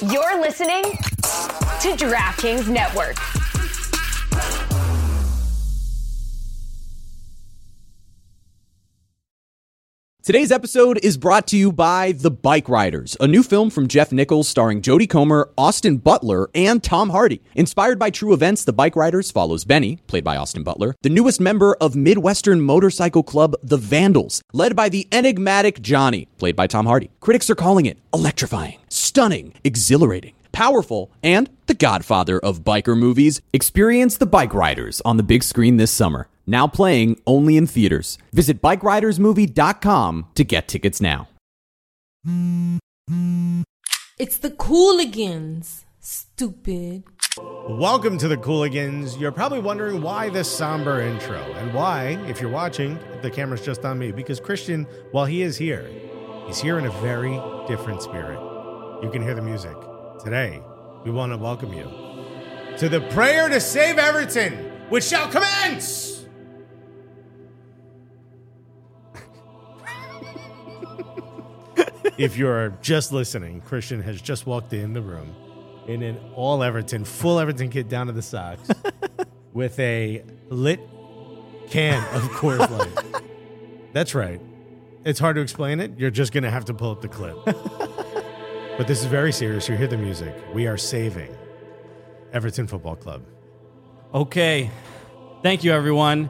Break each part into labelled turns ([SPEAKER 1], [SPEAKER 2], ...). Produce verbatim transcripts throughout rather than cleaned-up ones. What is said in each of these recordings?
[SPEAKER 1] You're listening to DraftKings Network.
[SPEAKER 2] Today's episode is brought to you by The Bike Riders, a new film from Jeff Nichols starring Jodie Comer, Austin Butler, and Tom Hardy. Inspired by true events, The Bike Riders follows Benny, played by Austin Butler, the newest member of Midwestern motorcycle club The Vandals, led by the enigmatic Johnny, played by Tom Hardy. Critics are calling it electrifying, stunning, exhilarating, powerful, and the godfather of biker movies. Experience The Bike Riders on the big screen this summer. Now playing only in theaters. Visit bike riders movie dot com to get tickets now.
[SPEAKER 3] It's the Cooligans, stupid.
[SPEAKER 4] Welcome to the Cooligans. You're probably wondering why this somber intro and why, if you're watching, the camera's just on me, because Christian, while he is here, he's here in a very different spirit. You can hear the music. Today, we want to welcome you to the prayer to save Everton, which shall commence. If you're just listening, Christian has just walked in the room in an all Everton, full Everton kit down to the socks with a lit can of Coors Light. That's right. It's hard to explain it. You're just going to have to pull up the clip. But this is very serious. You hear the music. We are saving Everton Football Club.
[SPEAKER 5] Okay. Thank you, everyone.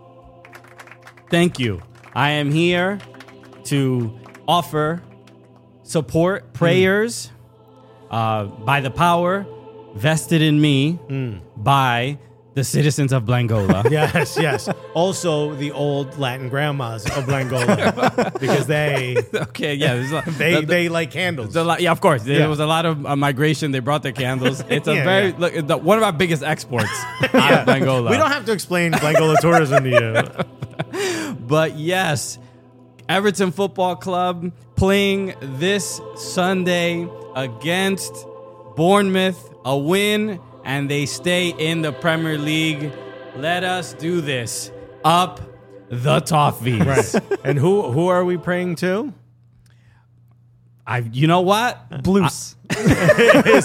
[SPEAKER 5] Thank you. I am here to offer support, prayers, mm. uh, by the power vested in me mm. by the citizens of Blangola.
[SPEAKER 4] Yes, yes. Also, the old Latin grandmas of Blangola, because they
[SPEAKER 5] okay, yeah, a,
[SPEAKER 4] they
[SPEAKER 5] the,
[SPEAKER 4] they light candles.
[SPEAKER 5] The, yeah, of course. There
[SPEAKER 4] yeah.
[SPEAKER 5] was a lot of uh, migration. They brought their candles. It's a
[SPEAKER 4] yeah,
[SPEAKER 5] very
[SPEAKER 4] yeah.
[SPEAKER 5] look, the, one of our biggest exports out
[SPEAKER 4] yeah.
[SPEAKER 5] of Blangola.
[SPEAKER 4] We don't have to explain Blangola tourism to you,
[SPEAKER 5] but yes. Everton Football Club playing this Sunday against Bournemouth, a win, and they stay in the Premier League. Let us do this. Up the Toffees.
[SPEAKER 4] Right. And who who are we praying to?
[SPEAKER 5] I. You know what?
[SPEAKER 4] Blues. I, is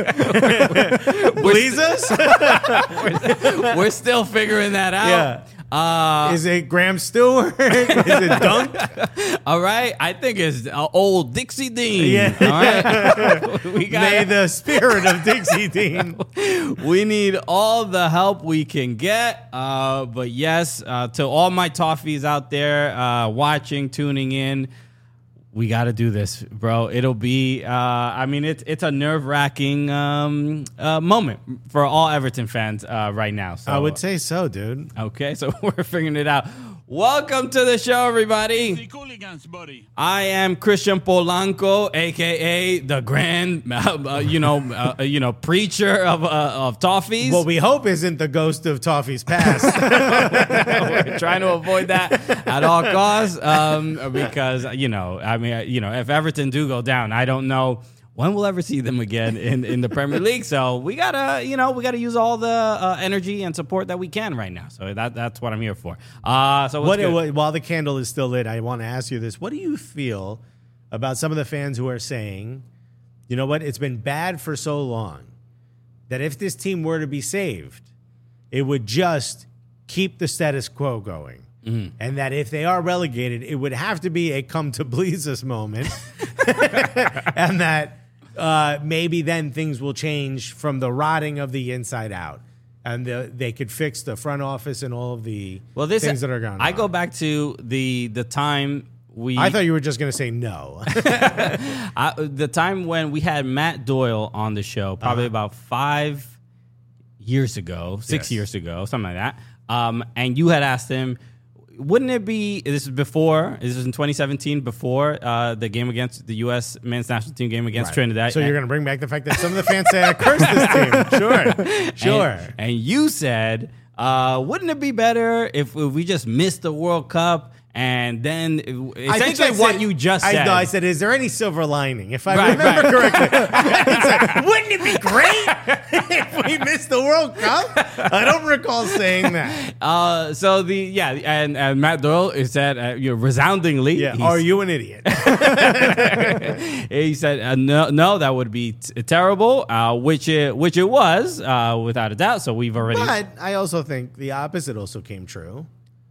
[SPEAKER 4] it? Bleezers?
[SPEAKER 5] we're, we're still figuring that out.
[SPEAKER 4] Yeah.
[SPEAKER 5] Uh,
[SPEAKER 4] is it Graham Stewart? Is it Dunk?
[SPEAKER 5] All right. I think it's uh, old Dixie Dean.
[SPEAKER 4] Yeah.
[SPEAKER 5] All right. we got
[SPEAKER 4] May the spirit of Dixie Dean.
[SPEAKER 5] We need all the help we can get. Uh, but yes, uh, to all my Toffees out there uh, watching, tuning in, we got to do this, bro. It'll be, uh, I mean, it's it's a nerve-wracking um, uh, moment for all Everton fans uh, right now. So,
[SPEAKER 4] I would say so, dude.
[SPEAKER 5] Okay, so we're figuring it out. Welcome to the show, everybody.
[SPEAKER 6] The Cooligans, buddy.
[SPEAKER 5] I am Christian Polanco, a k a the grand, uh, you know, uh, you know, preacher of uh, of Toffees.
[SPEAKER 4] What we hope isn't the ghost of Toffee's past.
[SPEAKER 5] We're trying to avoid that at all costs, um, because you know, I mean, you know, if Everton do go down, I don't know when we'll ever see them again in, in the Premier League. So we gotta, you know, we gotta use all the uh, energy and support that we can right now. So that that's what I'm here for. Uh, so
[SPEAKER 4] what, what, while the candle is still lit, I want to ask you this: what do you feel about some of the fans who are saying, you know what, it's been bad for so long that if this team were to be saved, it would just keep the status quo going? Mm-hmm. And that if they are relegated, it would have to be a come to Bleezes moment. And that uh, maybe then things will change from the rotting of the inside out. And the, they could fix the front office and all of the
[SPEAKER 5] well, this,
[SPEAKER 4] things that are going on.
[SPEAKER 5] I go back to the the time we...
[SPEAKER 4] I thought you were just going to say no.
[SPEAKER 5] I, the time when we had Matt Doyle on the show, probably uh-huh. about five years ago, six yes. years ago, something like that. Um, and you had asked him, wouldn't it be, this is before, this is in twenty seventeen, before uh, the game against the U S men's national team game against right. Trinidad.
[SPEAKER 4] So you're going to bring back the fact that some of the fans say, I cursed this team. Sure, sure.
[SPEAKER 5] And, and you said, uh, wouldn't it be better if, if we just missed the World Cup And then
[SPEAKER 4] I think
[SPEAKER 5] essentially
[SPEAKER 4] I
[SPEAKER 5] what
[SPEAKER 4] said-
[SPEAKER 5] you just
[SPEAKER 4] I,
[SPEAKER 5] said.
[SPEAKER 4] no, I said, is there any silver lining? If I
[SPEAKER 5] Right,
[SPEAKER 4] remember
[SPEAKER 5] right.
[SPEAKER 4] correctly, I said, wouldn't it be great if we missed the World Cup? I don't recall saying that.
[SPEAKER 5] Uh, so the yeah, and, and Matt Doyle is said uh, you know, resoundingly.
[SPEAKER 4] Yeah,
[SPEAKER 5] he's-
[SPEAKER 4] are you an idiot?
[SPEAKER 5] He said uh, no, no, that would be t- terrible, uh, which it which it was uh, without a doubt. So we've already
[SPEAKER 4] But I also think the opposite also came true.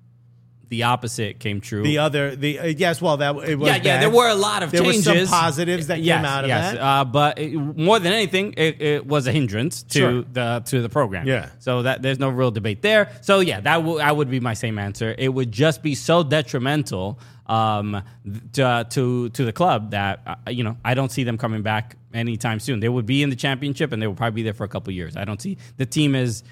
[SPEAKER 5] the opposite came true.
[SPEAKER 4] The other, the uh, yes, well, that it was
[SPEAKER 5] yeah, yeah,
[SPEAKER 4] bad.
[SPEAKER 5] there were a lot of
[SPEAKER 4] there
[SPEAKER 5] changes.
[SPEAKER 4] were some positives that
[SPEAKER 5] yes,
[SPEAKER 4] came out of
[SPEAKER 5] yes.
[SPEAKER 4] that.
[SPEAKER 5] Uh, but it, more than anything, it, it was a hindrance to
[SPEAKER 4] Sure.
[SPEAKER 5] the to the program.
[SPEAKER 4] Yeah.
[SPEAKER 5] So that there's no real debate there. So yeah, that w- I would be my same answer. It would just be so detrimental um, to to to the club that uh, you know I don't see them coming back anytime soon. They would be in the championship and they would probably be there for a couple years. I don't see the team is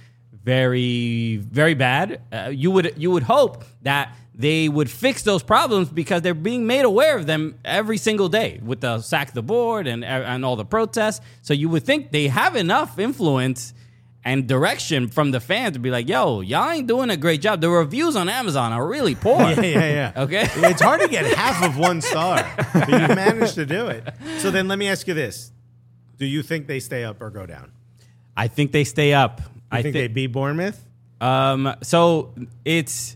[SPEAKER 5] very very bad. Uh, you would you would hope that they would fix those problems because they're being made aware of them every single day with the sack the board and and all the protests. So you would think they have enough influence and direction from the fans to be like, yo, y'all ain't doing a great job. The reviews on Amazon are really poor.
[SPEAKER 4] Yeah, yeah, yeah.
[SPEAKER 5] Okay.
[SPEAKER 4] It's hard to get half of one star, but you managed to do it. So then let me ask you this. Do you think they stay up or go down?
[SPEAKER 5] I think they stay up.
[SPEAKER 4] You
[SPEAKER 5] I
[SPEAKER 4] think
[SPEAKER 5] thi-
[SPEAKER 4] they beat Bournemouth?
[SPEAKER 5] Um, so it's,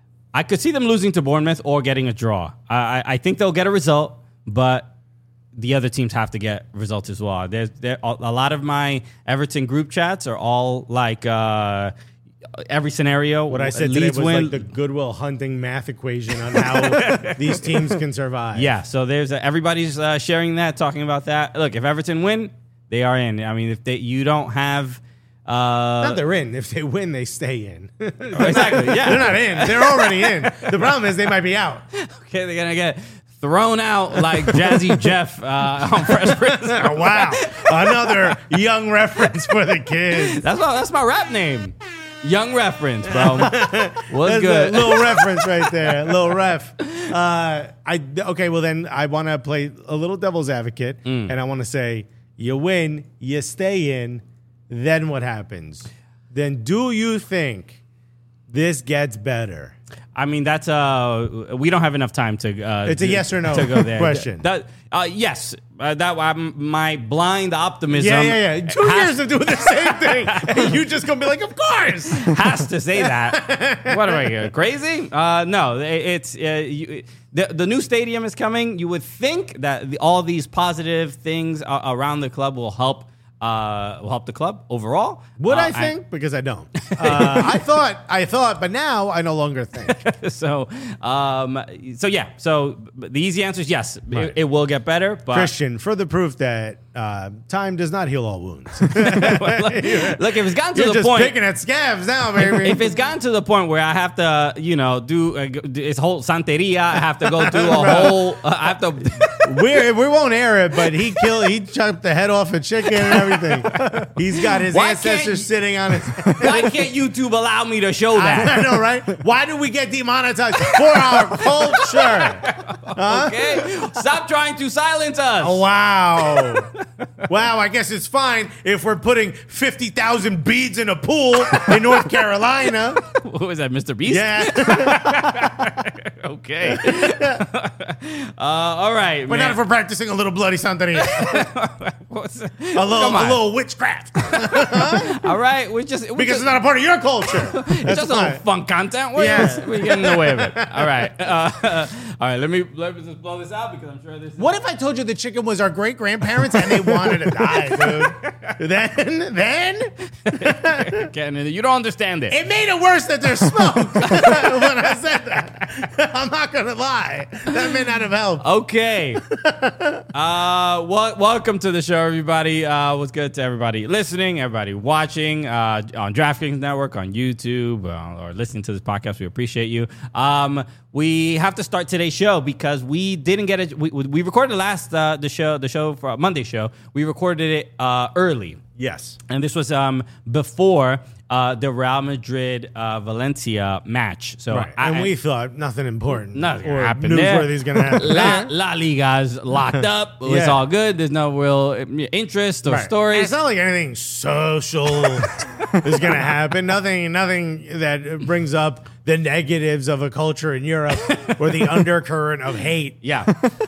[SPEAKER 5] I could see them losing to Bournemouth or getting a draw. I, I, I think they'll get a result, but the other teams have to get results as well. There's there a a lot of my Everton group chats are all like uh, every scenario.
[SPEAKER 4] What I said today
[SPEAKER 5] Leeds
[SPEAKER 4] was
[SPEAKER 5] win.
[SPEAKER 4] like the Goodwill Hunting math equation on how these teams can survive.
[SPEAKER 5] Yeah, so there's a, everybody's uh, sharing that, talking about that. Look, if Everton win, they are in. I mean, if they you don't have. Uh,
[SPEAKER 4] Not they're in. If they win, they stay in.
[SPEAKER 5] exactly. Yeah,
[SPEAKER 4] They're not in. They're already in. The problem is they might be out.
[SPEAKER 5] Okay, they're gonna get thrown out like Jazzy Jeff uh, on Fresh Prince.
[SPEAKER 4] Oh, wow. Another young reference for the kids.
[SPEAKER 5] That's my that's my rap name. Young reference, bro. What's
[SPEAKER 4] That's
[SPEAKER 5] good?
[SPEAKER 4] a little reference right there. A little ref. Uh, I okay. Well, then I want to play a little devil's advocate,
[SPEAKER 5] Mm.
[SPEAKER 4] and I want to say you win, you stay in. Then what happens? Then do you think this gets better?
[SPEAKER 5] I mean, that's uh, we don't have enough time to. Uh,
[SPEAKER 4] It's a
[SPEAKER 5] to-
[SPEAKER 4] yes or no
[SPEAKER 5] to go there.
[SPEAKER 4] question.
[SPEAKER 5] That, uh, yes, uh, that um, my blind optimism.
[SPEAKER 4] Yeah, yeah, yeah. Two
[SPEAKER 5] has,
[SPEAKER 4] years of doing the same thing, and you just gonna be like, of course.
[SPEAKER 5] has to say that. What am I uh, crazy? Uh, no, it, it's uh, you, the the new stadium is coming. You would think that the, all these positive things uh, around the club will help. Uh, will help the club overall.
[SPEAKER 4] Would
[SPEAKER 5] Uh,
[SPEAKER 4] I think? Because I don't. Uh, I thought, I thought, but now I no longer think.
[SPEAKER 5] so, um, so yeah. So the easy answer is yes.
[SPEAKER 4] Right.
[SPEAKER 5] It, it will get better. But
[SPEAKER 4] Christian, further proof that uh, time does not heal all wounds.
[SPEAKER 5] look, if it's gotten to
[SPEAKER 4] You're
[SPEAKER 5] the
[SPEAKER 4] just
[SPEAKER 5] point,
[SPEAKER 4] picking at scabs now, baby.
[SPEAKER 5] if it's gotten to the point where I have to, you know, do uh, do this whole santeria, I have to go through a whole. Uh, I have to.
[SPEAKER 4] we we won't air it, but he killed. He chopped the head off a chicken and everything. He's got his
[SPEAKER 5] Why can't
[SPEAKER 4] ancestors
[SPEAKER 5] you-
[SPEAKER 4] sitting on his.
[SPEAKER 5] Why can't YouTube allow me to show that?
[SPEAKER 4] I know, right? Why do we get demonetized for our culture?
[SPEAKER 5] Okay, stop trying to silence us.
[SPEAKER 4] Oh, wow. Wow, I guess it's fine if we're putting fifty thousand beads in a pool in North Carolina.
[SPEAKER 5] What was that, Mister Beast?
[SPEAKER 4] Yeah.
[SPEAKER 5] Okay. uh, all right,
[SPEAKER 4] But
[SPEAKER 5] man.
[SPEAKER 4] not if we're practicing a little bloody Santeria.
[SPEAKER 5] What's-
[SPEAKER 4] A little,
[SPEAKER 5] Come on.
[SPEAKER 4] a little witchcraft.
[SPEAKER 5] All right, we just we
[SPEAKER 4] Because
[SPEAKER 5] just,
[SPEAKER 4] it's not a part of your culture.
[SPEAKER 5] it's
[SPEAKER 4] That's
[SPEAKER 5] just a
[SPEAKER 4] fine.
[SPEAKER 5] little fun content. We're,
[SPEAKER 4] Yeah.
[SPEAKER 5] we're getting in the way of it. All right, uh, all right. Let me let me just blow this out because I'm sure this. Is
[SPEAKER 4] What if I told you the chicken was our great grandparents and they wanted to die, dude? Then, then
[SPEAKER 5] getting in? You don't understand it.
[SPEAKER 4] it made it worse that there's smoke when I said that. I'm not gonna lie. That may not have helped.
[SPEAKER 5] Okay. uh, wel- welcome to the show, everybody. Uh, what's good to everybody listening, everybody watching uh, on DraftKings Network, on YouTube, uh, or listening to this podcast. We appreciate you. Um, we have to start today's show because we didn't get it. We, we recorded last uh, the show, the show for Monday show. We recorded it uh, early.
[SPEAKER 4] Yes.
[SPEAKER 5] And this was um, before uh, the Real Madrid uh, Valencia match. So
[SPEAKER 4] Right.
[SPEAKER 5] I,
[SPEAKER 4] And we thought nothing important
[SPEAKER 5] Nothing
[SPEAKER 4] or
[SPEAKER 5] happened there.
[SPEAKER 4] newsworthy is going to happen.
[SPEAKER 5] La, La Liga's locked up. It's
[SPEAKER 4] Yeah.
[SPEAKER 5] all good. There's no real uh, interest or
[SPEAKER 4] Right. And
[SPEAKER 5] stories.
[SPEAKER 4] it's not like anything social is going to happen. Nothing, nothing that brings up the negatives of a culture in Europe or the undercurrent of hate.
[SPEAKER 5] Yeah.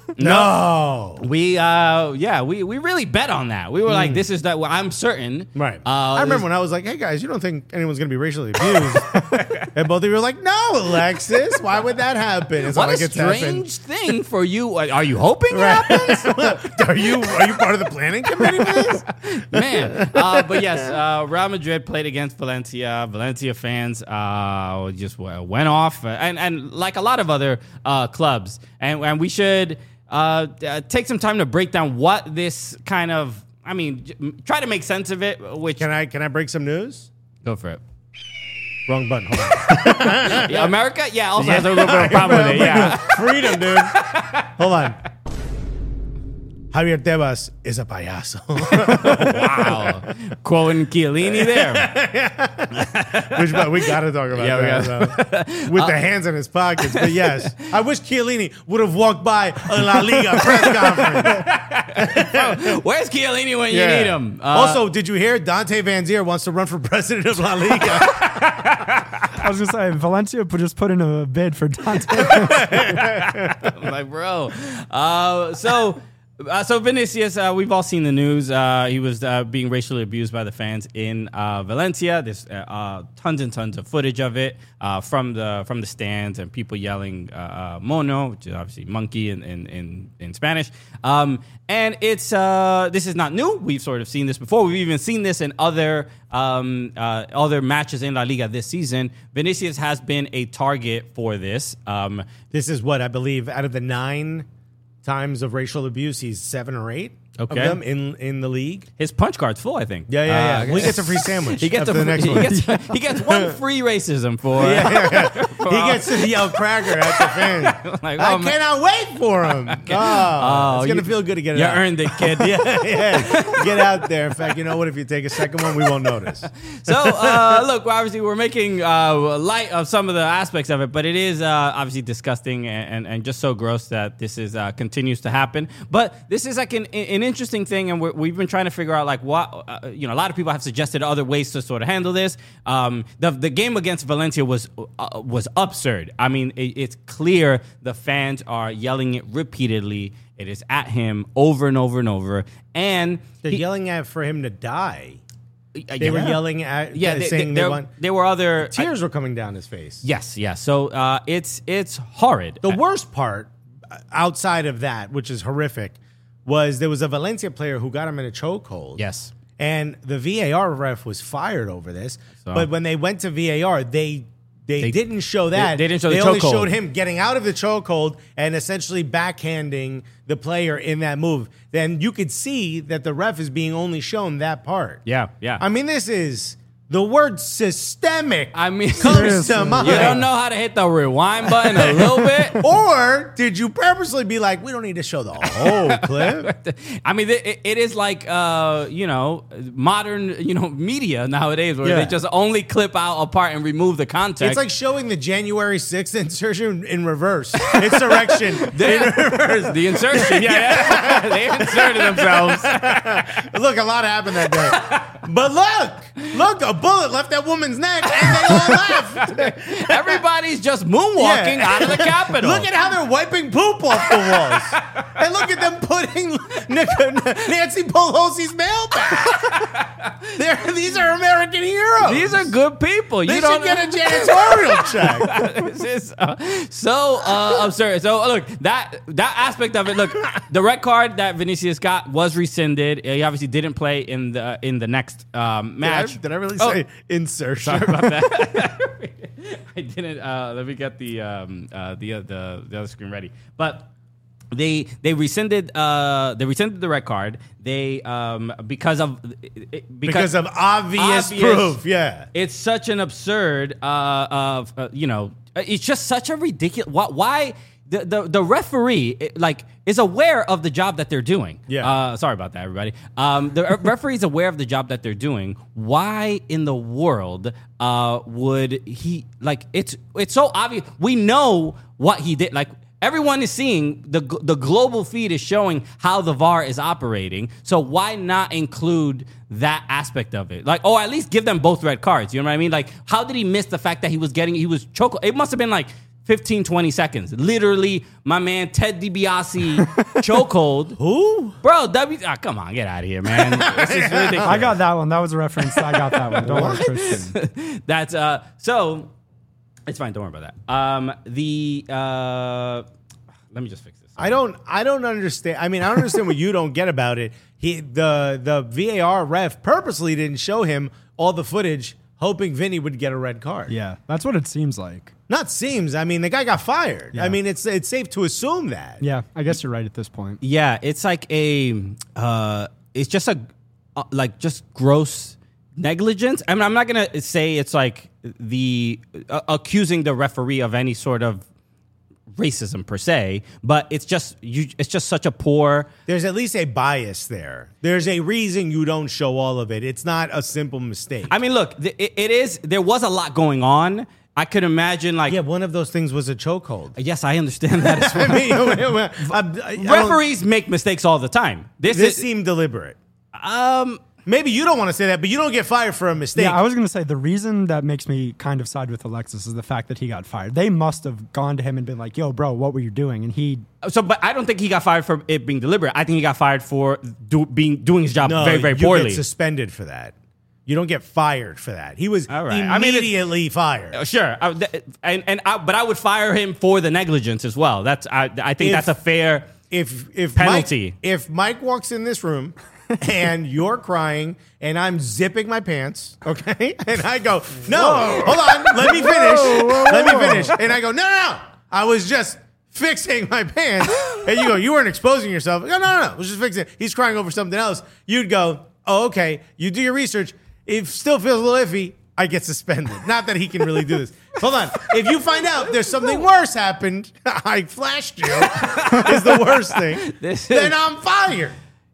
[SPEAKER 4] No.
[SPEAKER 5] We, uh, yeah, we, we really bet on that. We were like, this is that, well, I'm certain.
[SPEAKER 4] Right.
[SPEAKER 5] Uh,
[SPEAKER 4] I remember when I was like, hey, guys, you don't think anyone's going to be racially abused? And both of you were like, no, Alexis. Why would that happen? It's
[SPEAKER 5] What
[SPEAKER 4] not
[SPEAKER 5] a
[SPEAKER 4] like it's happened.
[SPEAKER 5] strange thing for you. Are you hoping it
[SPEAKER 4] Right.
[SPEAKER 5] happens?
[SPEAKER 4] are you are you part of the planning committee for this?
[SPEAKER 5] Man. Uh, but yes, uh, Real Madrid played against Valencia. Valencia fans uh, just w- went off. And, and like a lot of other uh, clubs. And, and we should uh, uh, take some time to break down what this kind of, I mean, j- try to make sense of it. Which
[SPEAKER 4] Can I can I break some news?
[SPEAKER 5] Go for it.
[SPEAKER 4] Wrong button. Hold on.
[SPEAKER 5] Yeah, America, yeah, also has a little bit of a problem with it. Yeah.
[SPEAKER 4] Freedom, dude. Hold on. Javier Tebas is a payaso.
[SPEAKER 5] Wow. Quoting Chiellini there.
[SPEAKER 4] Which but we got to talk about
[SPEAKER 5] Yeah, we
[SPEAKER 4] that. so. With the hands in his pockets. But yes, I wish Chiellini would have walked by a La Liga press conference.
[SPEAKER 5] Where's Chiellini when
[SPEAKER 4] Yeah.
[SPEAKER 5] you need him? Uh,
[SPEAKER 4] also, did you hear Dante Van Zier wants to run for president of La Liga?
[SPEAKER 6] I was gonna say Valencia put, just put in a bid for Dante.
[SPEAKER 5] I'm like, bro. Uh, so, uh, so Vinicius, uh, we've all seen the news. Uh, he was uh, being racially abused by the fans in uh, Valencia. There's uh, uh, tons and tons of footage of it uh, from the from the stands and people yelling uh, uh, "mono," which is obviously monkey in in, in, in Spanish. Um, and it's uh, this is not new. We've sort of seen this before. We've even seen this in other um, uh, other matches in La Liga this season. Vinicius has been a target for this. Um,
[SPEAKER 4] This is what I believe out of the nine times of racial abuse, he's seven or eight
[SPEAKER 5] Okay.
[SPEAKER 4] of them in, in the league.
[SPEAKER 5] His punch card's full, I think.
[SPEAKER 4] Yeah, yeah, yeah.
[SPEAKER 5] Uh,
[SPEAKER 4] well, he gets a free sandwich.
[SPEAKER 5] He gets
[SPEAKER 4] after
[SPEAKER 5] a,
[SPEAKER 4] the next
[SPEAKER 5] he
[SPEAKER 4] one.
[SPEAKER 5] Gets, he gets one free racism for.
[SPEAKER 4] He gets to yell cracker at the fan.
[SPEAKER 5] Like,
[SPEAKER 4] I
[SPEAKER 5] oh, man.
[SPEAKER 4] cannot wait for him. Oh,
[SPEAKER 5] Oh,
[SPEAKER 4] it's gonna
[SPEAKER 5] you-
[SPEAKER 4] feel good to get it
[SPEAKER 5] You
[SPEAKER 4] out.
[SPEAKER 5] earned it, kid.
[SPEAKER 4] yeah, yeah. Get out there. In fact, you know what? If you take a second one, we won't notice.
[SPEAKER 5] So, uh, look, obviously, we're making uh, light of some of the aspects of it, but it is uh, obviously disgusting and, and, and just so gross that this is uh, continues to happen. But this is like an, an interesting thing, and we're, we've been trying to figure out like what uh, you know. A lot of people have suggested other ways to sort of handle this. Um, the the game against Valencia was uh, was absurd. I mean, it, it's clear the fans are yelling it repeatedly. It is at him over and over and over, and
[SPEAKER 4] They're
[SPEAKER 5] he-
[SPEAKER 4] yelling at for him to die.
[SPEAKER 5] uh,
[SPEAKER 4] They were
[SPEAKER 5] yeah.
[SPEAKER 4] yelling at,
[SPEAKER 5] Yeah,
[SPEAKER 4] uh,
[SPEAKER 5] they,
[SPEAKER 4] saying
[SPEAKER 5] they,
[SPEAKER 4] they
[SPEAKER 5] there,
[SPEAKER 4] want.
[SPEAKER 5] there were other
[SPEAKER 4] Tears were coming down his face.
[SPEAKER 5] Yes, yes. So uh, it's it's horrid.
[SPEAKER 4] The worst part, uh, outside of that, which is horrific, was there was a Valencia player who got him in a chokehold.
[SPEAKER 5] Yes.
[SPEAKER 4] And the V A R ref was fired over this.
[SPEAKER 5] So-
[SPEAKER 4] But when they went to V A R, they they,
[SPEAKER 5] They-
[SPEAKER 4] didn't show that.
[SPEAKER 5] they didn't show the
[SPEAKER 4] They only
[SPEAKER 5] chokehold.
[SPEAKER 4] showed him getting out of the chokehold and essentially backhanding the player in that move. Then you could see that the ref is being only shown that part.
[SPEAKER 5] Yeah, yeah.
[SPEAKER 4] I mean, this is the word systemic.
[SPEAKER 5] I mean,
[SPEAKER 4] comes to mind.
[SPEAKER 5] you don't know how to hit the rewind button a little bit.
[SPEAKER 4] Or did you purposely be like, we don't need to show the whole clip?
[SPEAKER 5] I mean, it, it is like uh, you know modern you know media nowadays where
[SPEAKER 4] Yeah.
[SPEAKER 5] they just only clip out a part and remove the context.
[SPEAKER 4] It's like showing the January sixth insertion in reverse. Insurrection in reverse.
[SPEAKER 5] the insertion. Yeah, yeah. They inserted themselves.
[SPEAKER 4] Look, a lot happened that day. But look, look, a bullet left that woman's neck and they all left.
[SPEAKER 5] Everybody's just moonwalking
[SPEAKER 4] Yeah.
[SPEAKER 5] out of the Capitol.
[SPEAKER 4] Look at how they're wiping poop off the walls. And look at them putting Nancy Pelosi's mail back. They're, these are American heroes.
[SPEAKER 5] These are good people.
[SPEAKER 4] They
[SPEAKER 5] you
[SPEAKER 4] should
[SPEAKER 5] don't
[SPEAKER 4] get a janitorial check.
[SPEAKER 5] This is uh, so uh, absurd. So look, that that aspect of it. Look, the red card that Vinicius got was rescinded. He obviously didn't play in the in the next um, match.
[SPEAKER 4] Did I, did I really
[SPEAKER 5] Oh,
[SPEAKER 4] say insertion?
[SPEAKER 5] Sorry about that. I didn't. Uh, let me get the um, uh, the, uh, the the other screen ready. But they they rescinded uh, they rescinded the red card. They um, because of because,
[SPEAKER 4] Because of obvious,
[SPEAKER 5] obvious-
[SPEAKER 4] proof, yeah.
[SPEAKER 5] It's such an absurd, uh, of uh, you know, it's just such a ridiculous. Why, why the, the the referee it, like is aware of the job that they're doing?
[SPEAKER 4] Yeah.
[SPEAKER 5] Uh, sorry about that, everybody. Um, the referee is aware of the job that they're doing. Why in the world uh, would he like? It's it's so obvious. We know what he did. Like Everyone is seeing, the the global feed is showing how the V A R is operating. So why not include that aspect of it? Like, oh, at least give them both red cards. You know what I mean? Like, how did he miss the fact that he was getting, he was choke? It must have been like fifteen, twenty seconds. Literally, my man Ted DiBiase chokehold.
[SPEAKER 4] Who?
[SPEAKER 5] Bro, W. Ah, come on, get out of here, man. This is ridiculous.
[SPEAKER 6] I got that one. That was a reference. I got that one. Don't worry, Christian.
[SPEAKER 5] That's uh. So it's fine. Don't worry about that. Um. The uh. Let me just fix this.
[SPEAKER 4] I don't. I don't understand. I mean, I don't understand what you don't get about it. He the the V A R ref purposely didn't show him all the footage, hoping Vinny would get a red card.
[SPEAKER 6] Yeah, that's what it seems like.
[SPEAKER 4] Not seems. I mean, the guy got fired.
[SPEAKER 6] Yeah.
[SPEAKER 4] I mean, it's it's safe to assume that.
[SPEAKER 6] Yeah, I guess you're right at this point.
[SPEAKER 5] Yeah, it's like a. Uh. It's just a, uh, like just gross negligence. I mean, I'm not gonna say it's like the uh, accusing the referee of any sort of racism per se, but it's just you. It's just such a poor.
[SPEAKER 4] There's at least a bias there. There's a reason you don't show all of it. It's not a simple mistake.
[SPEAKER 5] I mean, look, th- it, it is. There was a lot going on. I could imagine, like,
[SPEAKER 4] yeah, one of those things was a chokehold.
[SPEAKER 5] yes, I understand that as well.
[SPEAKER 4] I mean, I, I, I
[SPEAKER 5] referees make mistakes all the time. This,
[SPEAKER 4] This
[SPEAKER 5] is
[SPEAKER 4] seemed deliberate.
[SPEAKER 5] um.
[SPEAKER 4] Maybe you don't want to say that, but you don't get fired for a mistake.
[SPEAKER 6] Yeah, I was going to say the reason that makes me kind of side with Alexis is the fact that he got fired. They must have gone to him and been like, yo, bro, what were you doing? And he...
[SPEAKER 5] So, but I don't think he got fired for it being deliberate. I think he got fired for do, being doing his job
[SPEAKER 4] no,
[SPEAKER 5] very, very
[SPEAKER 4] you
[SPEAKER 5] poorly.
[SPEAKER 4] get suspended for that. You don't get fired for that. He was
[SPEAKER 5] All right. I mean,
[SPEAKER 4] immediately fired.
[SPEAKER 5] Uh, Sure, I, th- and and I, but I would fire him for the negligence as well. That's I, I think
[SPEAKER 4] If-
[SPEAKER 5] that's a fair.
[SPEAKER 4] If if
[SPEAKER 5] Penalty.
[SPEAKER 4] Mike, if Mike walks in this room and you're crying and I'm zipping my pants, okay, and I go, no, whoa. hold on, let me finish, whoa, whoa, let me finish, and I go, no, no, no, I was just fixing my pants, and you go, you weren't exposing yourself. No, no, no, no, I was just fixing it. He's crying over something else. You'd go, oh, okay. You do your research. It still feels a little iffy. I get suspended. Not that he can really do this. Hold on. If you find out there's something worse happened, I flashed you, is the worst thing,
[SPEAKER 5] This is-
[SPEAKER 4] then I'm fired.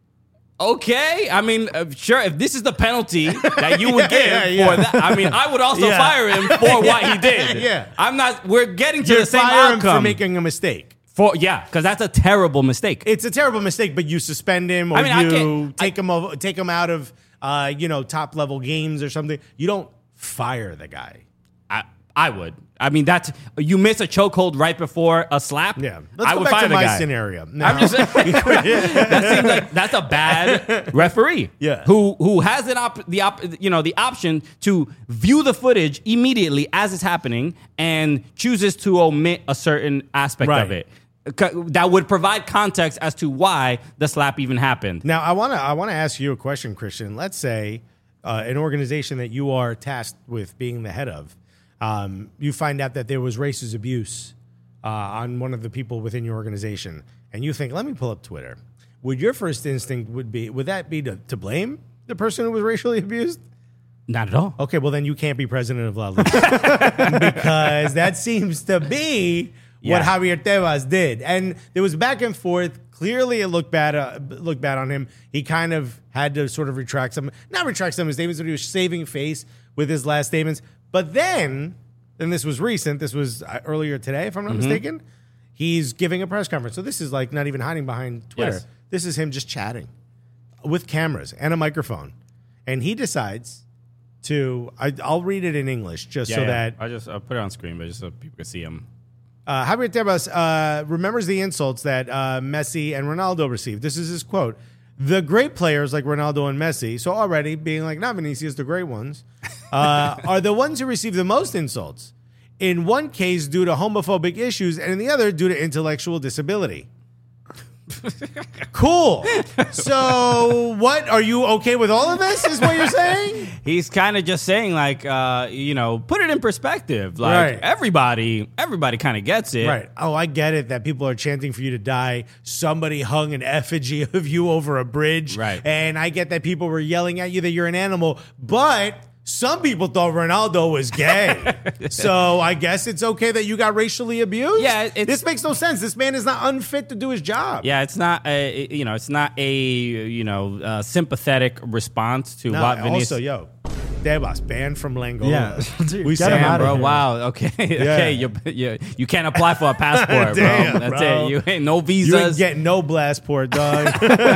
[SPEAKER 5] Okay, I mean, uh, sure. If this is the penalty that you would
[SPEAKER 4] Yeah,
[SPEAKER 5] give
[SPEAKER 4] yeah, yeah.
[SPEAKER 5] for that, I mean, I would also
[SPEAKER 4] Yeah.
[SPEAKER 5] fire him for what he did.
[SPEAKER 4] Yeah.
[SPEAKER 5] I'm not. We're getting to
[SPEAKER 4] You
[SPEAKER 5] the same
[SPEAKER 4] fire him
[SPEAKER 5] outcome
[SPEAKER 4] for making a mistake.
[SPEAKER 5] For yeah, because that's a terrible mistake.
[SPEAKER 4] It's a terrible mistake, but you suspend him or
[SPEAKER 5] I mean, I
[SPEAKER 4] you
[SPEAKER 5] can't-
[SPEAKER 4] take him over, take him out of uh, you know top level games or something. You don't fire the guy.
[SPEAKER 5] I, I would. I mean, that's you miss a chokehold right before a slap.
[SPEAKER 4] Yeah, let's
[SPEAKER 5] I
[SPEAKER 4] go
[SPEAKER 5] would
[SPEAKER 4] back
[SPEAKER 5] fire
[SPEAKER 4] to
[SPEAKER 5] the
[SPEAKER 4] my
[SPEAKER 5] guy.
[SPEAKER 4] scenario. No.
[SPEAKER 5] I'm just saying that seems like that's a bad referee.
[SPEAKER 4] Yeah.
[SPEAKER 5] Who who has an op, the op, you know the option to view the footage immediately as it's happening and chooses to omit a certain aspect
[SPEAKER 4] Right.
[SPEAKER 5] of it. Co- That would provide context as to why the slap even happened.
[SPEAKER 4] Now, I want to I want to ask you a question, Christian. Let's say uh, an organization that you are tasked with being the head of, um, you find out that there was racist abuse uh, on one of the people within your organization, and you think, let me pull up Twitter. Would your first instinct would be would that be to, to blame the person who was racially abused?
[SPEAKER 5] Not at all.
[SPEAKER 4] Okay, well then you can't be president of La Liga because that seems to be what
[SPEAKER 5] Yeah.
[SPEAKER 4] Javier Tebas did, and there was back and forth. Clearly, it looked bad. Uh, looked bad on him. He kind of had to sort of retract some, not retract some of his statements, but he was saving face with his last statements. But then, and this was recent. This was uh, earlier today, if I'm not
[SPEAKER 5] Mm-hmm.
[SPEAKER 4] mistaken. He's giving a press conference. So this is like not even hiding behind Twitter.
[SPEAKER 5] Yes.
[SPEAKER 4] This is him just chatting with cameras and a microphone, and he decides to. I, I'll read it in English just so that
[SPEAKER 5] I just I'll put it on screen, but just so people can see him.
[SPEAKER 4] uh, Javier Tebas uh, remembers the insults that uh, Messi and Ronaldo received. This is his quote. The great players like Ronaldo and Messi, so already being like, not Vinicius, the great ones, uh, are the ones who receive the most insults. In one case, due to homophobic issues, and in the other, due to intellectual disability. Cool. So, what? Are you okay with all of this, is what you're saying?
[SPEAKER 5] He's kind of just saying, like, uh, you know, put it in perspective. Like,
[SPEAKER 4] Right.
[SPEAKER 5] everybody, everybody kind of gets it.
[SPEAKER 4] Right. Oh, I get it that people are chanting for you to die. Somebody hung an effigy of you over a bridge.
[SPEAKER 5] Right.
[SPEAKER 4] And I get that people were yelling at you that you're an animal, but some people thought Ronaldo was gay. So I guess it's okay that you got racially abused?
[SPEAKER 5] Yeah, it's-
[SPEAKER 4] This makes no sense. This man is not unfit to do his job.
[SPEAKER 5] Yeah, it's not a, you know, it's not a, you know, uh, sympathetic response to
[SPEAKER 4] No,
[SPEAKER 5] what Vinicius.
[SPEAKER 4] also, yo, Tebas banned from Langola.
[SPEAKER 6] Yeah. Dude,
[SPEAKER 4] we
[SPEAKER 6] get him
[SPEAKER 4] said,
[SPEAKER 6] outta
[SPEAKER 5] bro.
[SPEAKER 6] here.
[SPEAKER 5] Wow. Okay. okay. You, you you can't apply for a passport,
[SPEAKER 4] Damn,
[SPEAKER 5] bro. That's
[SPEAKER 4] bro.
[SPEAKER 5] it. You ain't no
[SPEAKER 4] You
[SPEAKER 5] visas.
[SPEAKER 4] ain't getting no blastport, dog.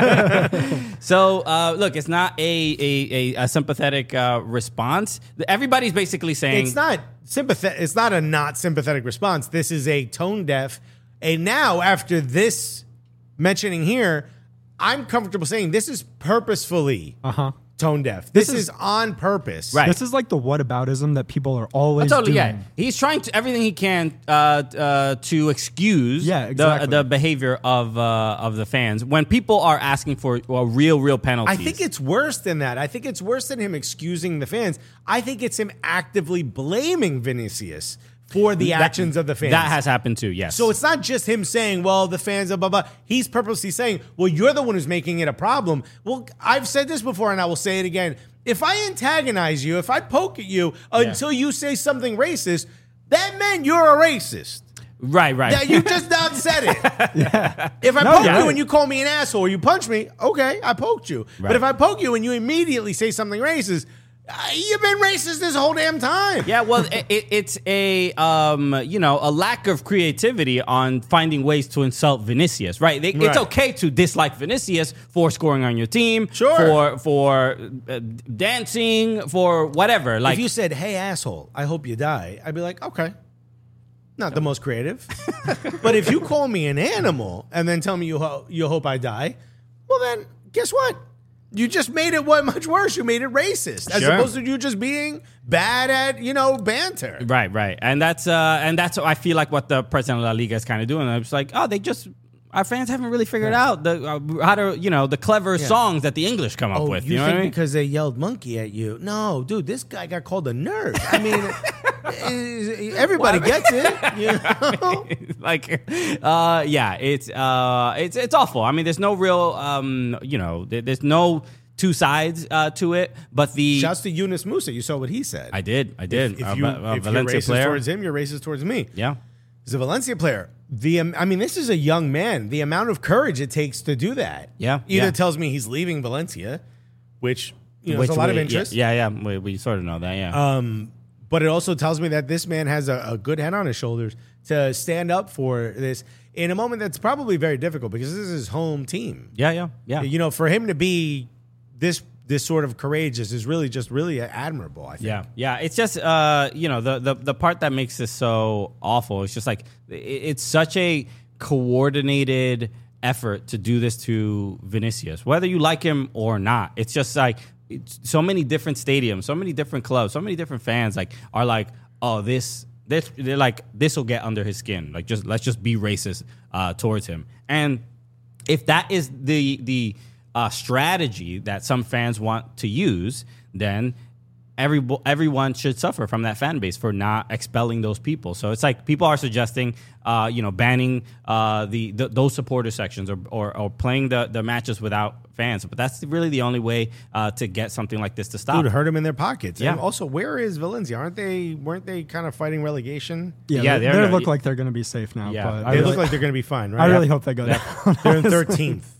[SPEAKER 5] So, uh, look, it's not a a, a, a sympathetic uh, response. Everybody's basically saying
[SPEAKER 4] It's not sympathetic. It's not a not sympathetic response. This is a tone deaf. And now, after this mentioning here, I'm comfortable saying this is purposefully
[SPEAKER 6] Uh-huh.
[SPEAKER 4] tone deaf. This,
[SPEAKER 6] This
[SPEAKER 4] is,
[SPEAKER 6] is-
[SPEAKER 4] on purpose.
[SPEAKER 5] Right.
[SPEAKER 6] This is like the whataboutism that people are
[SPEAKER 5] Oh,
[SPEAKER 6] always
[SPEAKER 5] totally,
[SPEAKER 6] doing.
[SPEAKER 5] yeah. He's trying to everything he can uh, uh, to excuse
[SPEAKER 6] Yeah, exactly.
[SPEAKER 5] the, the behavior of uh, of the fans when people are asking for well, real, real penalties.
[SPEAKER 4] I think it's worse than that. I think it's worse than him excusing the fans. I think it's him actively blaming Vinicius for the
[SPEAKER 5] That-
[SPEAKER 4] actions of the fans.
[SPEAKER 5] That has happened too, yes.
[SPEAKER 4] So it's not just him saying, well, the fans, blah, blah, blah. He's purposely saying, well, you're the one who's making it a problem. Well, I've said this before and I will say it again. If I antagonize you, if I poke at you until you say something racist, that meant you're a racist.
[SPEAKER 5] right, right.
[SPEAKER 4] Yeah, you just not said it. If I
[SPEAKER 6] No,
[SPEAKER 4] poke
[SPEAKER 6] yeah.
[SPEAKER 4] you and you call me an asshole or you punch me, okay, I poked you.
[SPEAKER 5] Right.
[SPEAKER 4] But if I poke you and you immediately say something racist, uh, you've been racist this whole damn time.
[SPEAKER 5] Yeah, well, it, it, it's a um, you know a lack of creativity on finding ways to insult Vinicius, right? They,
[SPEAKER 4] Right.
[SPEAKER 5] It's okay to dislike Vinicius for scoring on your team,
[SPEAKER 4] Sure.
[SPEAKER 5] for for uh, dancing, for whatever. Like
[SPEAKER 4] If you said, hey, asshole, I hope you die, I'd be like, okay. Not the most creative. But if you call me an animal and then tell me you, ho- you hope I die, well, then guess what? You just made it what much worse. You made it racist as
[SPEAKER 5] Sure.
[SPEAKER 4] opposed to you just being bad at, you know, banter.
[SPEAKER 5] Right, right, and that's uh, and that's I feel like what the president of La Liga is kind of doing. It's like, oh, they just our fans haven't really figured out the uh, how to you know the clever songs that the English come up
[SPEAKER 4] Oh,
[SPEAKER 5] with.
[SPEAKER 4] you,
[SPEAKER 5] You, know
[SPEAKER 4] think
[SPEAKER 5] what I mean?
[SPEAKER 4] because they yelled monkey at you? No, dude, this guy got called a nerd. I mean, eh, everybody gets it. You know?
[SPEAKER 5] like, uh, yeah, it's uh, it's it's awful. I mean, there's no real, um, you know, there, there's no two sides uh, to it. But the
[SPEAKER 4] Shouts to Yunus Musa. You saw what he said.
[SPEAKER 5] I did, I did.
[SPEAKER 4] If, if
[SPEAKER 5] Uh,
[SPEAKER 4] you,
[SPEAKER 5] Va- uh,
[SPEAKER 4] if you're
[SPEAKER 5] Valencia
[SPEAKER 4] racist
[SPEAKER 5] player,
[SPEAKER 4] towards him, you're racist towards me.
[SPEAKER 5] yeah.
[SPEAKER 4] He's a Valencia player. The um, I mean, this is a young man. The amount of courage it takes to do that,
[SPEAKER 5] Yeah,
[SPEAKER 4] either
[SPEAKER 5] yeah.
[SPEAKER 4] tells me he's leaving Valencia, which you know,
[SPEAKER 5] Which
[SPEAKER 4] there's a lot of
[SPEAKER 5] we-
[SPEAKER 4] interest.
[SPEAKER 5] Yeah, yeah, yeah. We, we sort of know that. Yeah.
[SPEAKER 4] Um, but it also tells me that this man has a, a good head on his shoulders to stand up for this in a moment that's probably very difficult because this is his home team.
[SPEAKER 5] yeah, yeah, yeah.
[SPEAKER 4] You know, for him to be this this sort of courageous is really just really admirable. I think.
[SPEAKER 5] Yeah, yeah. It's just uh, you know, the, the the part that makes this so awful. It's just like it, it's such a coordinated effort to do this to Vinicius, whether you like him or not. It's just like it's so many different stadiums, so many different clubs, so many different fans like are like, oh, this. This, they're like, this will get under his skin. Like, just let's just be racist uh, towards him. And if that is the the uh, strategy that some fans want to use, then every everyone should suffer from that fan base for not expelling those people. So it's like people are suggesting, uh, you know, banning uh, the, the those supporter sections or, or or playing the the matches without fans. But that's really the only way uh, to get something like this to stop.
[SPEAKER 4] Dude, hurt him in their pockets.
[SPEAKER 5] Yeah.
[SPEAKER 4] And also, where is Valencia? Aren't they? Weren't they kind of fighting relegation?
[SPEAKER 6] Yeah,
[SPEAKER 5] Yeah,
[SPEAKER 6] they,
[SPEAKER 5] they're
[SPEAKER 6] they
[SPEAKER 5] no-
[SPEAKER 6] look like they're going to be safe now.
[SPEAKER 5] Yeah.
[SPEAKER 6] but
[SPEAKER 4] They
[SPEAKER 6] I
[SPEAKER 4] look
[SPEAKER 6] really,
[SPEAKER 4] like they're going to be fine, right?
[SPEAKER 6] I really hope they go down.
[SPEAKER 4] They're in
[SPEAKER 6] honestly.
[SPEAKER 4] thirteenth.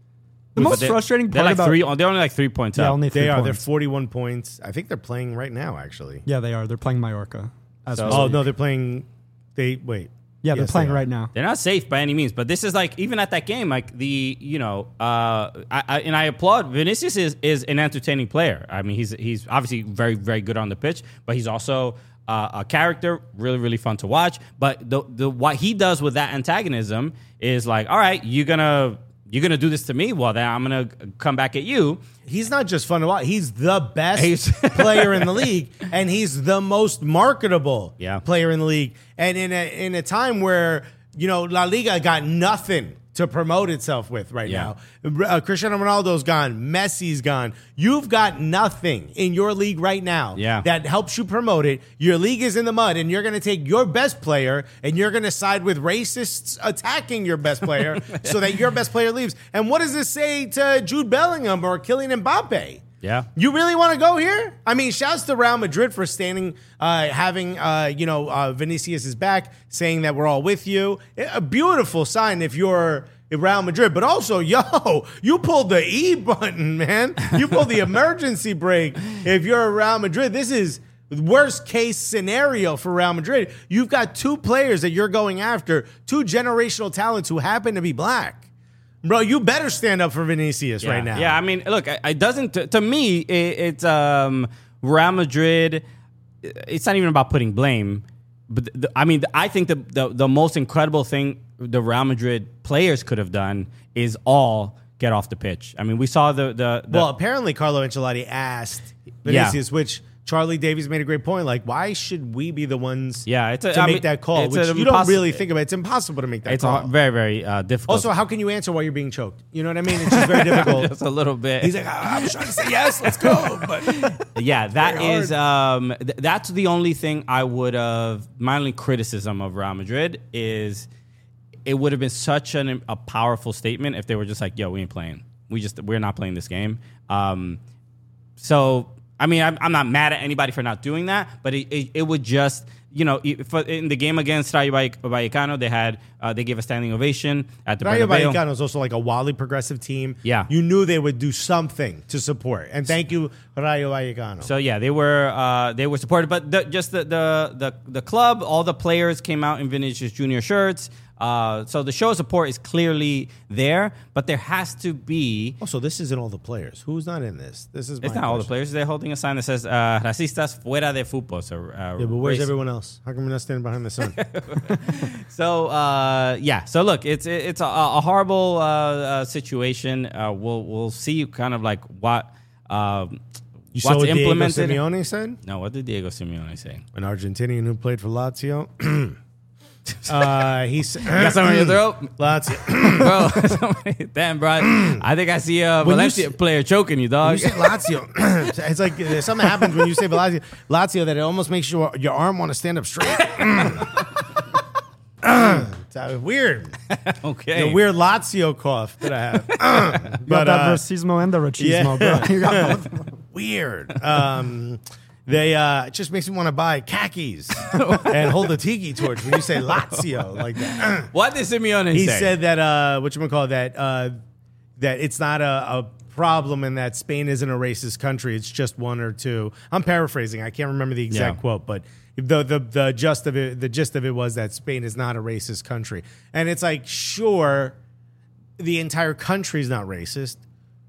[SPEAKER 6] The
[SPEAKER 5] But
[SPEAKER 6] most
[SPEAKER 5] they-
[SPEAKER 6] frustrating
[SPEAKER 5] they're
[SPEAKER 6] part
[SPEAKER 5] like
[SPEAKER 6] about
[SPEAKER 5] three. They're only like three points
[SPEAKER 6] yeah,
[SPEAKER 5] up.
[SPEAKER 6] only three
[SPEAKER 4] They are. They're
[SPEAKER 6] points.
[SPEAKER 4] forty-one points. I think they're playing right now, actually.
[SPEAKER 6] Yeah, they are. They're playing Mallorca. As
[SPEAKER 5] So-
[SPEAKER 6] we
[SPEAKER 4] Oh
[SPEAKER 6] speak.
[SPEAKER 4] no, they're playing. They wait.
[SPEAKER 6] yeah, they're
[SPEAKER 4] Yes,
[SPEAKER 6] playing
[SPEAKER 4] they are.
[SPEAKER 6] right now.
[SPEAKER 5] They're not safe by any means, but this is like even at that game, like the you know, uh, I, I, and I applaud Vinicius is is an entertaining player. I mean, he's he's obviously very very good on the pitch, but he's also uh, a character, really really fun to watch. But the the what he does with that antagonism is like, all right, you're gonna you're gonna do this to me, well then I'm gonna come back at you.
[SPEAKER 4] He's not just fun to watch. He's the best
[SPEAKER 5] He's-
[SPEAKER 4] player in the league, and he's the most marketable
[SPEAKER 5] Yeah.
[SPEAKER 4] player in the league. And in a in a time where you know La Liga got nothing to promote itself with right
[SPEAKER 5] Yeah.
[SPEAKER 4] now, uh, Cristiano Ronaldo's gone, Messi's gone. You've got nothing in your league right now
[SPEAKER 5] Yeah.
[SPEAKER 4] that helps you promote it. Your league is in the mud, and you're going to take your best player and you're going to side with racists attacking your best player so that your best player leaves. And what does this say to Jude Bellingham or Kylian Mbappe?
[SPEAKER 5] Yeah.
[SPEAKER 4] You really want to go here? I mean, shouts to Real Madrid for standing, uh, having, uh, you know, uh, Vinicius is back, saying that we're all with you. A beautiful sign if you're Real Madrid. But also, yo, you pulled the E button, man. You pulled the emergency brake if you're a Real Madrid. This is worst case scenario for Real Madrid. You've got two players that you're going after, two generational talents who happen to be black. Bro, you better stand up for Vinicius
[SPEAKER 5] yeah.
[SPEAKER 4] right now.
[SPEAKER 5] Yeah, I mean, look, it doesn't, to, to me, it, it's um, Real Madrid, it's not even about putting blame. But the, I mean, I think the, the the most incredible thing the Real Madrid players could have done is all get off the pitch. I mean, we saw the... the, the
[SPEAKER 4] well, apparently Carlo Ancelotti asked Vinicius, yeah. which... Charlie Davies made a great point. Like, why should we be the ones
[SPEAKER 5] yeah, it's a,
[SPEAKER 4] to
[SPEAKER 5] I
[SPEAKER 4] make
[SPEAKER 5] mean,
[SPEAKER 4] that call? Which you don't really think about. It's impossible to make that
[SPEAKER 5] it's
[SPEAKER 4] call.
[SPEAKER 5] It's very, very uh, difficult.
[SPEAKER 4] Also, how can you answer while you're being choked? You know what I mean? It's just very difficult.
[SPEAKER 5] Just a little bit.
[SPEAKER 4] He's like, I was trying to say yes, let's go. But
[SPEAKER 5] yeah, that is um, th- that's the only thing I would have. My only criticism of Real Madrid is it would have been such an, a powerful statement if they were just like, "Yo, we ain't playing. We just we're not playing this game." Um, so. I mean, I'm, I'm not mad at anybody for not doing that, but it, it, it would just, you know, for, in the game against Rayo Vallecano, they had uh, they gave a standing ovation at the
[SPEAKER 4] Rayo
[SPEAKER 5] Bernabeu.
[SPEAKER 4] Vallecano is also like a wildly progressive team.
[SPEAKER 5] Yeah,
[SPEAKER 4] you knew they would do something to support, and thank you, Rayo Vallecano.
[SPEAKER 5] So yeah, they were uh, they were supported, but the, just the, the the the club, all the players came out in Vinicius Junior shirts. Uh, so the show of support is clearly there, but there has to be.
[SPEAKER 4] Oh, so this isn't all the players. Who's not in this? This is.
[SPEAKER 5] It's
[SPEAKER 4] my
[SPEAKER 5] not all the
[SPEAKER 4] question.
[SPEAKER 5] players. They're holding a sign that says uh, "Racistas fuera de fútbol." So, uh,
[SPEAKER 4] yeah, but where's
[SPEAKER 5] race-
[SPEAKER 4] everyone else? How come we're not standing behind the sun?
[SPEAKER 5] so uh, yeah. So look, it's it's a, a horrible uh, uh, situation. Uh, we'll we'll see kind of like what. Um,
[SPEAKER 4] you
[SPEAKER 5] what's
[SPEAKER 4] saw what
[SPEAKER 5] implemented.
[SPEAKER 4] Diego Simeone said?
[SPEAKER 5] No, what did Diego Simeone say?
[SPEAKER 4] An Argentinian who played for Lazio. Uh, he's
[SPEAKER 5] you got something in your throat?
[SPEAKER 4] Lots.
[SPEAKER 5] Bro, damn, bro. I think I see a
[SPEAKER 4] When
[SPEAKER 5] Valencia
[SPEAKER 4] you s-
[SPEAKER 5] player choking you, dog.
[SPEAKER 4] When you say Lazio, it's like uh, something happens when you say Lazio, Lazio that it almost makes your your arm want to stand up straight. It's uh, weird.
[SPEAKER 5] Okay.
[SPEAKER 4] The weird Lazio cough that I have.
[SPEAKER 6] You got
[SPEAKER 4] but
[SPEAKER 6] that
[SPEAKER 4] uh,
[SPEAKER 6] racismo and the racismo,
[SPEAKER 4] yeah.
[SPEAKER 6] bro. You got both.
[SPEAKER 4] weird. Um, they uh, it just makes me want to buy khakis and hold a tiki torch when you say Lazio like that.
[SPEAKER 5] What did Simeone
[SPEAKER 4] He
[SPEAKER 5] say?
[SPEAKER 4] said that uh, what you call that uh, that it's not a, a problem and that Spain isn't a racist country. It's just one or two. I'm paraphrasing. I can't remember the exact
[SPEAKER 5] Yeah.
[SPEAKER 4] quote, but the the the gist of it the gist of it was that Spain is not a racist country. And it's like, sure, the entire country is not racist,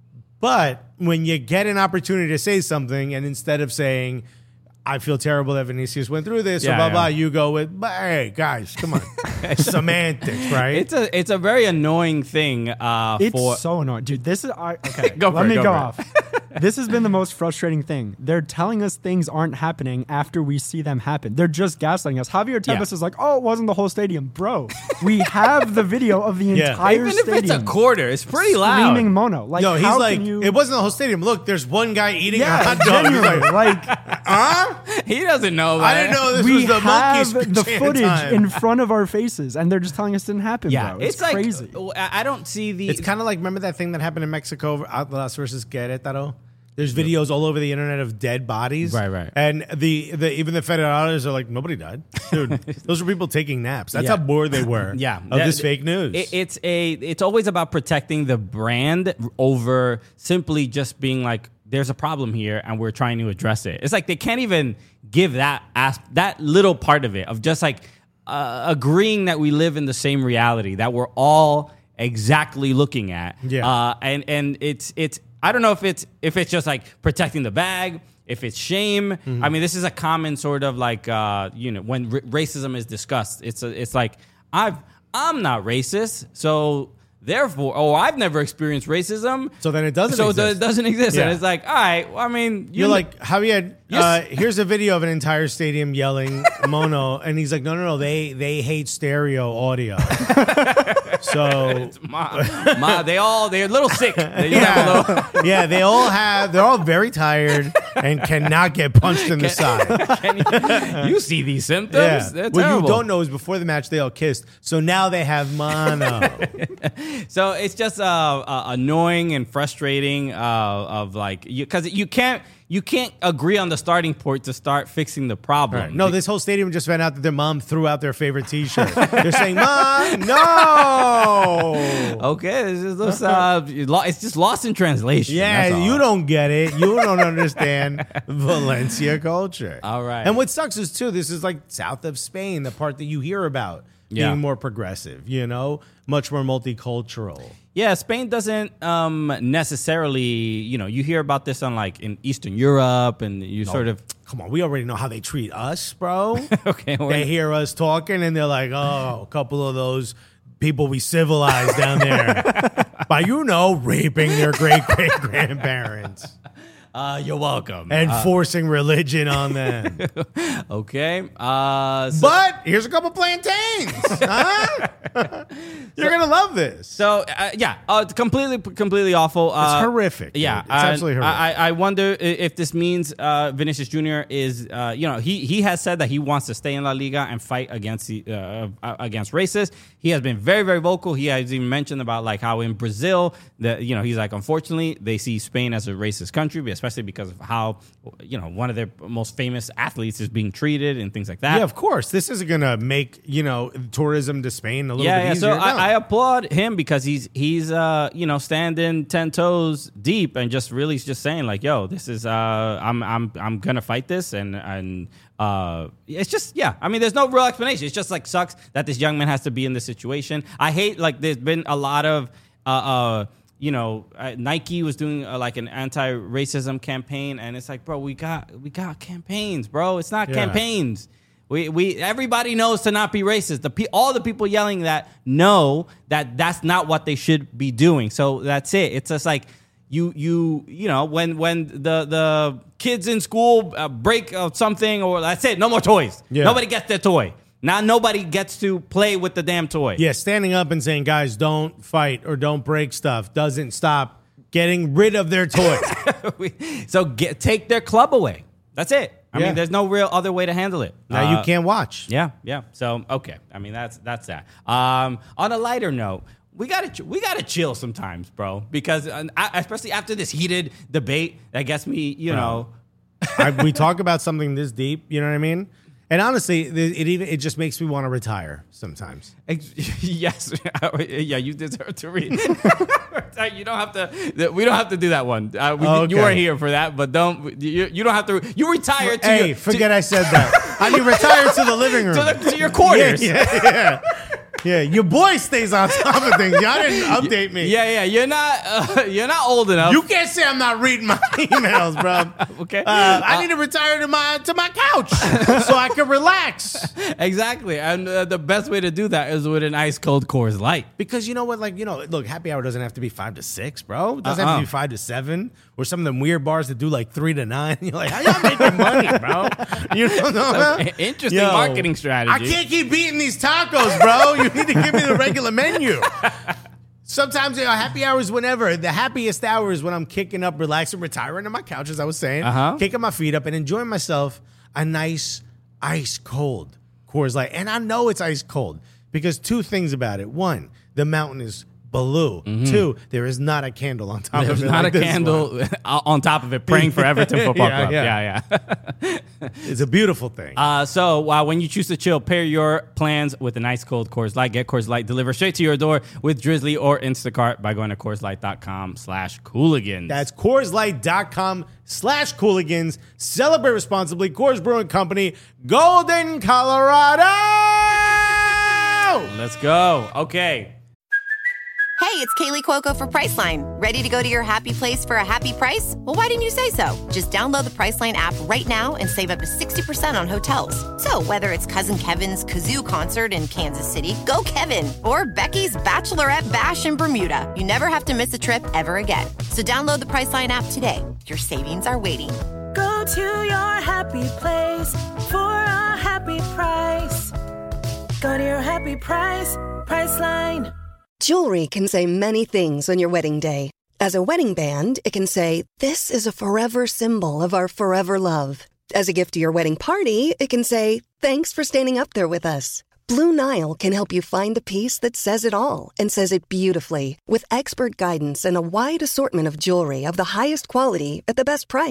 [SPEAKER 4] but when you get an opportunity to say something, and instead of saying, I feel terrible that Vinicius went through this,
[SPEAKER 5] Yeah,
[SPEAKER 4] or blah,
[SPEAKER 5] yeah.
[SPEAKER 4] blah, you go with, but hey, guys, come on. Semantics, right?
[SPEAKER 5] It's a it's a very annoying thing uh,
[SPEAKER 6] It's
[SPEAKER 5] for.
[SPEAKER 6] so annoying, dude. This is I, okay.
[SPEAKER 5] Go for
[SPEAKER 6] let
[SPEAKER 5] it,
[SPEAKER 6] me
[SPEAKER 5] go
[SPEAKER 6] go
[SPEAKER 5] for it.
[SPEAKER 6] off. This has been the most frustrating thing. They're telling us things aren't happening after we see them happen. They're just gaslighting us. Javier Tebas
[SPEAKER 5] Yeah.
[SPEAKER 6] is like, "Oh, it wasn't the whole stadium, bro. We have the video of the
[SPEAKER 4] Yeah.
[SPEAKER 6] entire
[SPEAKER 5] Even if
[SPEAKER 6] stadium."
[SPEAKER 5] it's a quarter, it's pretty loud.
[SPEAKER 6] Screaming mono. Like,
[SPEAKER 4] no, he's
[SPEAKER 6] how
[SPEAKER 4] like,
[SPEAKER 6] can you?
[SPEAKER 4] it wasn't the whole stadium. Look, there's one guy eating a
[SPEAKER 6] yeah,
[SPEAKER 4] hot dog. He's
[SPEAKER 6] genuinely,
[SPEAKER 4] like,
[SPEAKER 6] like
[SPEAKER 4] huh?
[SPEAKER 5] He doesn't know.
[SPEAKER 4] I
[SPEAKER 5] man.
[SPEAKER 4] didn't know this
[SPEAKER 6] we
[SPEAKER 4] was the
[SPEAKER 6] have
[SPEAKER 4] monkey
[SPEAKER 6] the
[SPEAKER 4] chant
[SPEAKER 6] footage
[SPEAKER 4] time.
[SPEAKER 6] in front of our faces, and they're just telling us it didn't happen.
[SPEAKER 5] Yeah,
[SPEAKER 6] bro. It's,
[SPEAKER 5] it's, like
[SPEAKER 6] crazy.
[SPEAKER 5] I I don't see the.
[SPEAKER 4] It's kind of like, remember that thing that happened in Mexico, Atlas versus Querétaro? There's videos all over the internet of dead bodies.
[SPEAKER 5] Right, right.
[SPEAKER 4] And the, the even the federados are like, nobody died. Dude, those were people taking naps. That's
[SPEAKER 5] Yeah.
[SPEAKER 4] how bored they were
[SPEAKER 5] Yeah,
[SPEAKER 4] of
[SPEAKER 5] That-
[SPEAKER 4] this fake news.
[SPEAKER 5] It, it's a. It's always about protecting the brand over simply just being like, "There's a problem here, and we're trying to address it." It's like they can't even give that as that little part of it of just like uh, agreeing that we live in the same reality that we're all exactly looking at.
[SPEAKER 4] Yeah.
[SPEAKER 5] Uh, and and it's it's. I don't know if it's if it's just like protecting the bag. If it's shame,
[SPEAKER 4] Mm-hmm.
[SPEAKER 5] I mean, this is a common sort of like, uh, you know, when r- racism is discussed, it's a, it's like I've I'm not racist, so therefore, oh, I've never experienced racism,
[SPEAKER 4] So then it doesn't
[SPEAKER 5] so
[SPEAKER 4] exist.
[SPEAKER 5] it doesn't exist, and
[SPEAKER 4] Yeah.
[SPEAKER 5] it's like, all right, well, I mean, you
[SPEAKER 4] You're like, Javier,
[SPEAKER 5] Yes.
[SPEAKER 4] uh, here's a video of an entire stadium yelling mono. And he's like, no, no, no, they they hate stereo audio. So,
[SPEAKER 5] ma, ma, they all they're a little sick. They just have a little,
[SPEAKER 4] yeah, yeah, they all have, they're all very tired and cannot get punched in the side.
[SPEAKER 5] Can you, you see these symptoms?
[SPEAKER 4] Yeah.
[SPEAKER 5] They're
[SPEAKER 4] What you
[SPEAKER 5] terrible.
[SPEAKER 4] don't know is before the match, they all kissed. So now they have mono.
[SPEAKER 5] So it's just uh, uh, annoying and frustrating uh, of like you because you can't you can't agree on the starting point to start fixing the problem.
[SPEAKER 4] Right. No, this whole stadium just found out that their mom threw out their favorite T-shirt. They're saying, "Mom, no."
[SPEAKER 5] Okay, it's just, uh, it's just lost in translation.
[SPEAKER 4] Yeah, you don't get it. You don't understand Valencia culture.
[SPEAKER 5] All right.
[SPEAKER 4] And what sucks is, too, this is like south of Spain, the part that you hear about
[SPEAKER 5] Yeah.
[SPEAKER 4] being more progressive, you know, much more multicultural.
[SPEAKER 5] Yeah, Spain doesn't um, necessarily, you know, you hear about this on like in Eastern Europe and you sort of.
[SPEAKER 4] Come on, we already know how they treat us, bro.
[SPEAKER 5] Okay.
[SPEAKER 4] They hear us talking and they're like, oh, a couple of those people we civilized down there by, you know, raping their great-great-grandparents.
[SPEAKER 5] Uh, you're welcome.
[SPEAKER 4] And
[SPEAKER 5] uh,
[SPEAKER 4] forcing religion on them.
[SPEAKER 5] Okay. Uh, so,
[SPEAKER 4] But here's a couple plantains. Huh? You're going to love this.
[SPEAKER 5] So, uh, yeah, uh, completely, completely awful. Uh,
[SPEAKER 4] It's horrific.
[SPEAKER 5] Yeah.
[SPEAKER 4] Dude. It's absolutely horrific.
[SPEAKER 5] I, I wonder if this means uh, Vinicius Junior is, uh, you know, he he has said that he wants to stay in La Liga and fight against the, uh, against racists. He has been very, very vocal. He has even mentioned about like how in Brazil, that you know, he's like, unfortunately, they see Spain as a racist country, especially because of how, you know, one of their most famous athletes is being treated and things like that.
[SPEAKER 4] Yeah, of course. This is going to make, you know, tourism to Spain a little
[SPEAKER 5] yeah,
[SPEAKER 4] bit
[SPEAKER 5] yeah.
[SPEAKER 4] easier.
[SPEAKER 5] So I, I applaud him because he's he's uh you know standing ten toes deep and just really just saying like, yo, this is uh I'm I'm I'm gonna fight this and and uh it's just yeah. I mean, there's no real explanation. It's just like sucks that this young man has to be in this situation. I hate like there's been a lot of uh uh. You know, uh, Nike was doing uh, like an anti-racism campaign, and it's like, bro, we got we got campaigns, bro. It's not
[SPEAKER 4] Yeah.
[SPEAKER 5] campaigns. We we everybody knows to not be racist. The pe- all the people yelling that know that that's not what they should be doing. So that's it. It's just like you you you know when when the the kids in school uh, break uh, something, or that's it. No more toys.
[SPEAKER 4] Yeah.
[SPEAKER 5] Nobody gets their toy. Now nobody gets to play with the damn toy.
[SPEAKER 4] Yeah, standing up and saying, guys, don't fight or don't break stuff doesn't stop getting rid of their toys.
[SPEAKER 5] So get, take their club away. That's it. I
[SPEAKER 4] Yeah.
[SPEAKER 5] mean, there's no real other way to handle it.
[SPEAKER 4] Now
[SPEAKER 5] Uh,
[SPEAKER 4] you can't watch.
[SPEAKER 5] Yeah, yeah. So okay. I mean, that's that's that. Um, on a lighter note, we gotta ch- we gotta chill sometimes, bro. Because uh, I- especially after this heated debate that gets me, you know.
[SPEAKER 4] I, we talk about something this deep, you know what I mean? And honestly, it, it even it just makes me want to retire sometimes.
[SPEAKER 5] Yes, yeah, you deserve to read. You don't have to. We don't have to do that one. Uh, we,
[SPEAKER 4] Okay.
[SPEAKER 5] You weren't here for that, but don't. You, you don't have to. You retire to.
[SPEAKER 4] Hey,
[SPEAKER 5] your,
[SPEAKER 4] forget
[SPEAKER 5] to,
[SPEAKER 4] I said that. I mean, retire to the living room.
[SPEAKER 5] to, the, to your quarters.
[SPEAKER 4] Yeah, yeah, yeah. Yeah, your boy stays on top of things. Y'all didn't update me.
[SPEAKER 5] Yeah, yeah. You're not. Uh, you're not old enough.
[SPEAKER 4] You can't say I'm not reading my emails, bro.
[SPEAKER 5] Okay.
[SPEAKER 4] Uh, I need to retire to my to my couch so I can relax.
[SPEAKER 5] Exactly, and uh, the best way to do that is with an ice cold Coors Light.
[SPEAKER 4] Because you know what, like you know, look, happy hour doesn't have to be five to six, bro. It doesn't have
[SPEAKER 5] Uh-uh.
[SPEAKER 4] to be five to seven, or some of them weird bars that do like three to nine. You're like, how y'all making money, bro? You know,
[SPEAKER 5] So, interesting marketing strategy.
[SPEAKER 4] I can't keep eating these tacos, bro. You need to give me the regular menu. Sometimes, you know, happy hours whenever. The happiest hours when I'm kicking up, relaxing, retiring on my couch, as I was saying,
[SPEAKER 5] Uh-huh.
[SPEAKER 4] kicking my feet up and enjoying myself a nice ice cold Coors Light. And I know it's ice cold because two things about it. One, the mountain is blue. Two, there is not a candle on top
[SPEAKER 5] There's
[SPEAKER 4] of it.
[SPEAKER 5] not
[SPEAKER 4] like
[SPEAKER 5] a
[SPEAKER 4] this
[SPEAKER 5] candle
[SPEAKER 4] one.
[SPEAKER 5] on top of it praying for Everton Football
[SPEAKER 4] Yeah,
[SPEAKER 5] Club.
[SPEAKER 4] yeah.
[SPEAKER 5] Yeah, yeah.
[SPEAKER 4] It's a beautiful thing.
[SPEAKER 5] Uh, so uh, when you choose to chill, pair your plans with an ice cold Coors Light. Get Coors Light delivered straight to your door with Drizzly or Instacart by going to CoorsLight.com slash Cooligans.
[SPEAKER 4] That's CoorsLight.com slash Cooligans. Celebrate responsibly. Coors Brewing Company, Golden, Colorado.
[SPEAKER 5] Let's go. Okay.
[SPEAKER 7] Hey, it's Kaylee Cuoco for Priceline. Ready to go to your happy place for a happy price? Well, why didn't you say so? Just download the Priceline app right now and save up to sixty percent on hotels. So whether it's Cousin Kevin's Kazoo Concert in Kansas City, go Kevin, or Becky's Bachelorette Bash in Bermuda, you never have to miss a trip ever again. So download the Priceline app today. Your savings are waiting.
[SPEAKER 8] Go to your happy place for a happy price. Go to your happy price, Priceline.
[SPEAKER 9] Jewelry can say many things on your wedding day. As a wedding band, it can say, "This is a forever symbol of our forever love." As a gift to your wedding party, it can say, "Thanks for standing up there with us." Blue Nile can help you find the piece that says it all and says it beautifully, with expert guidance and a wide assortment of jewelry of the highest quality at the best price.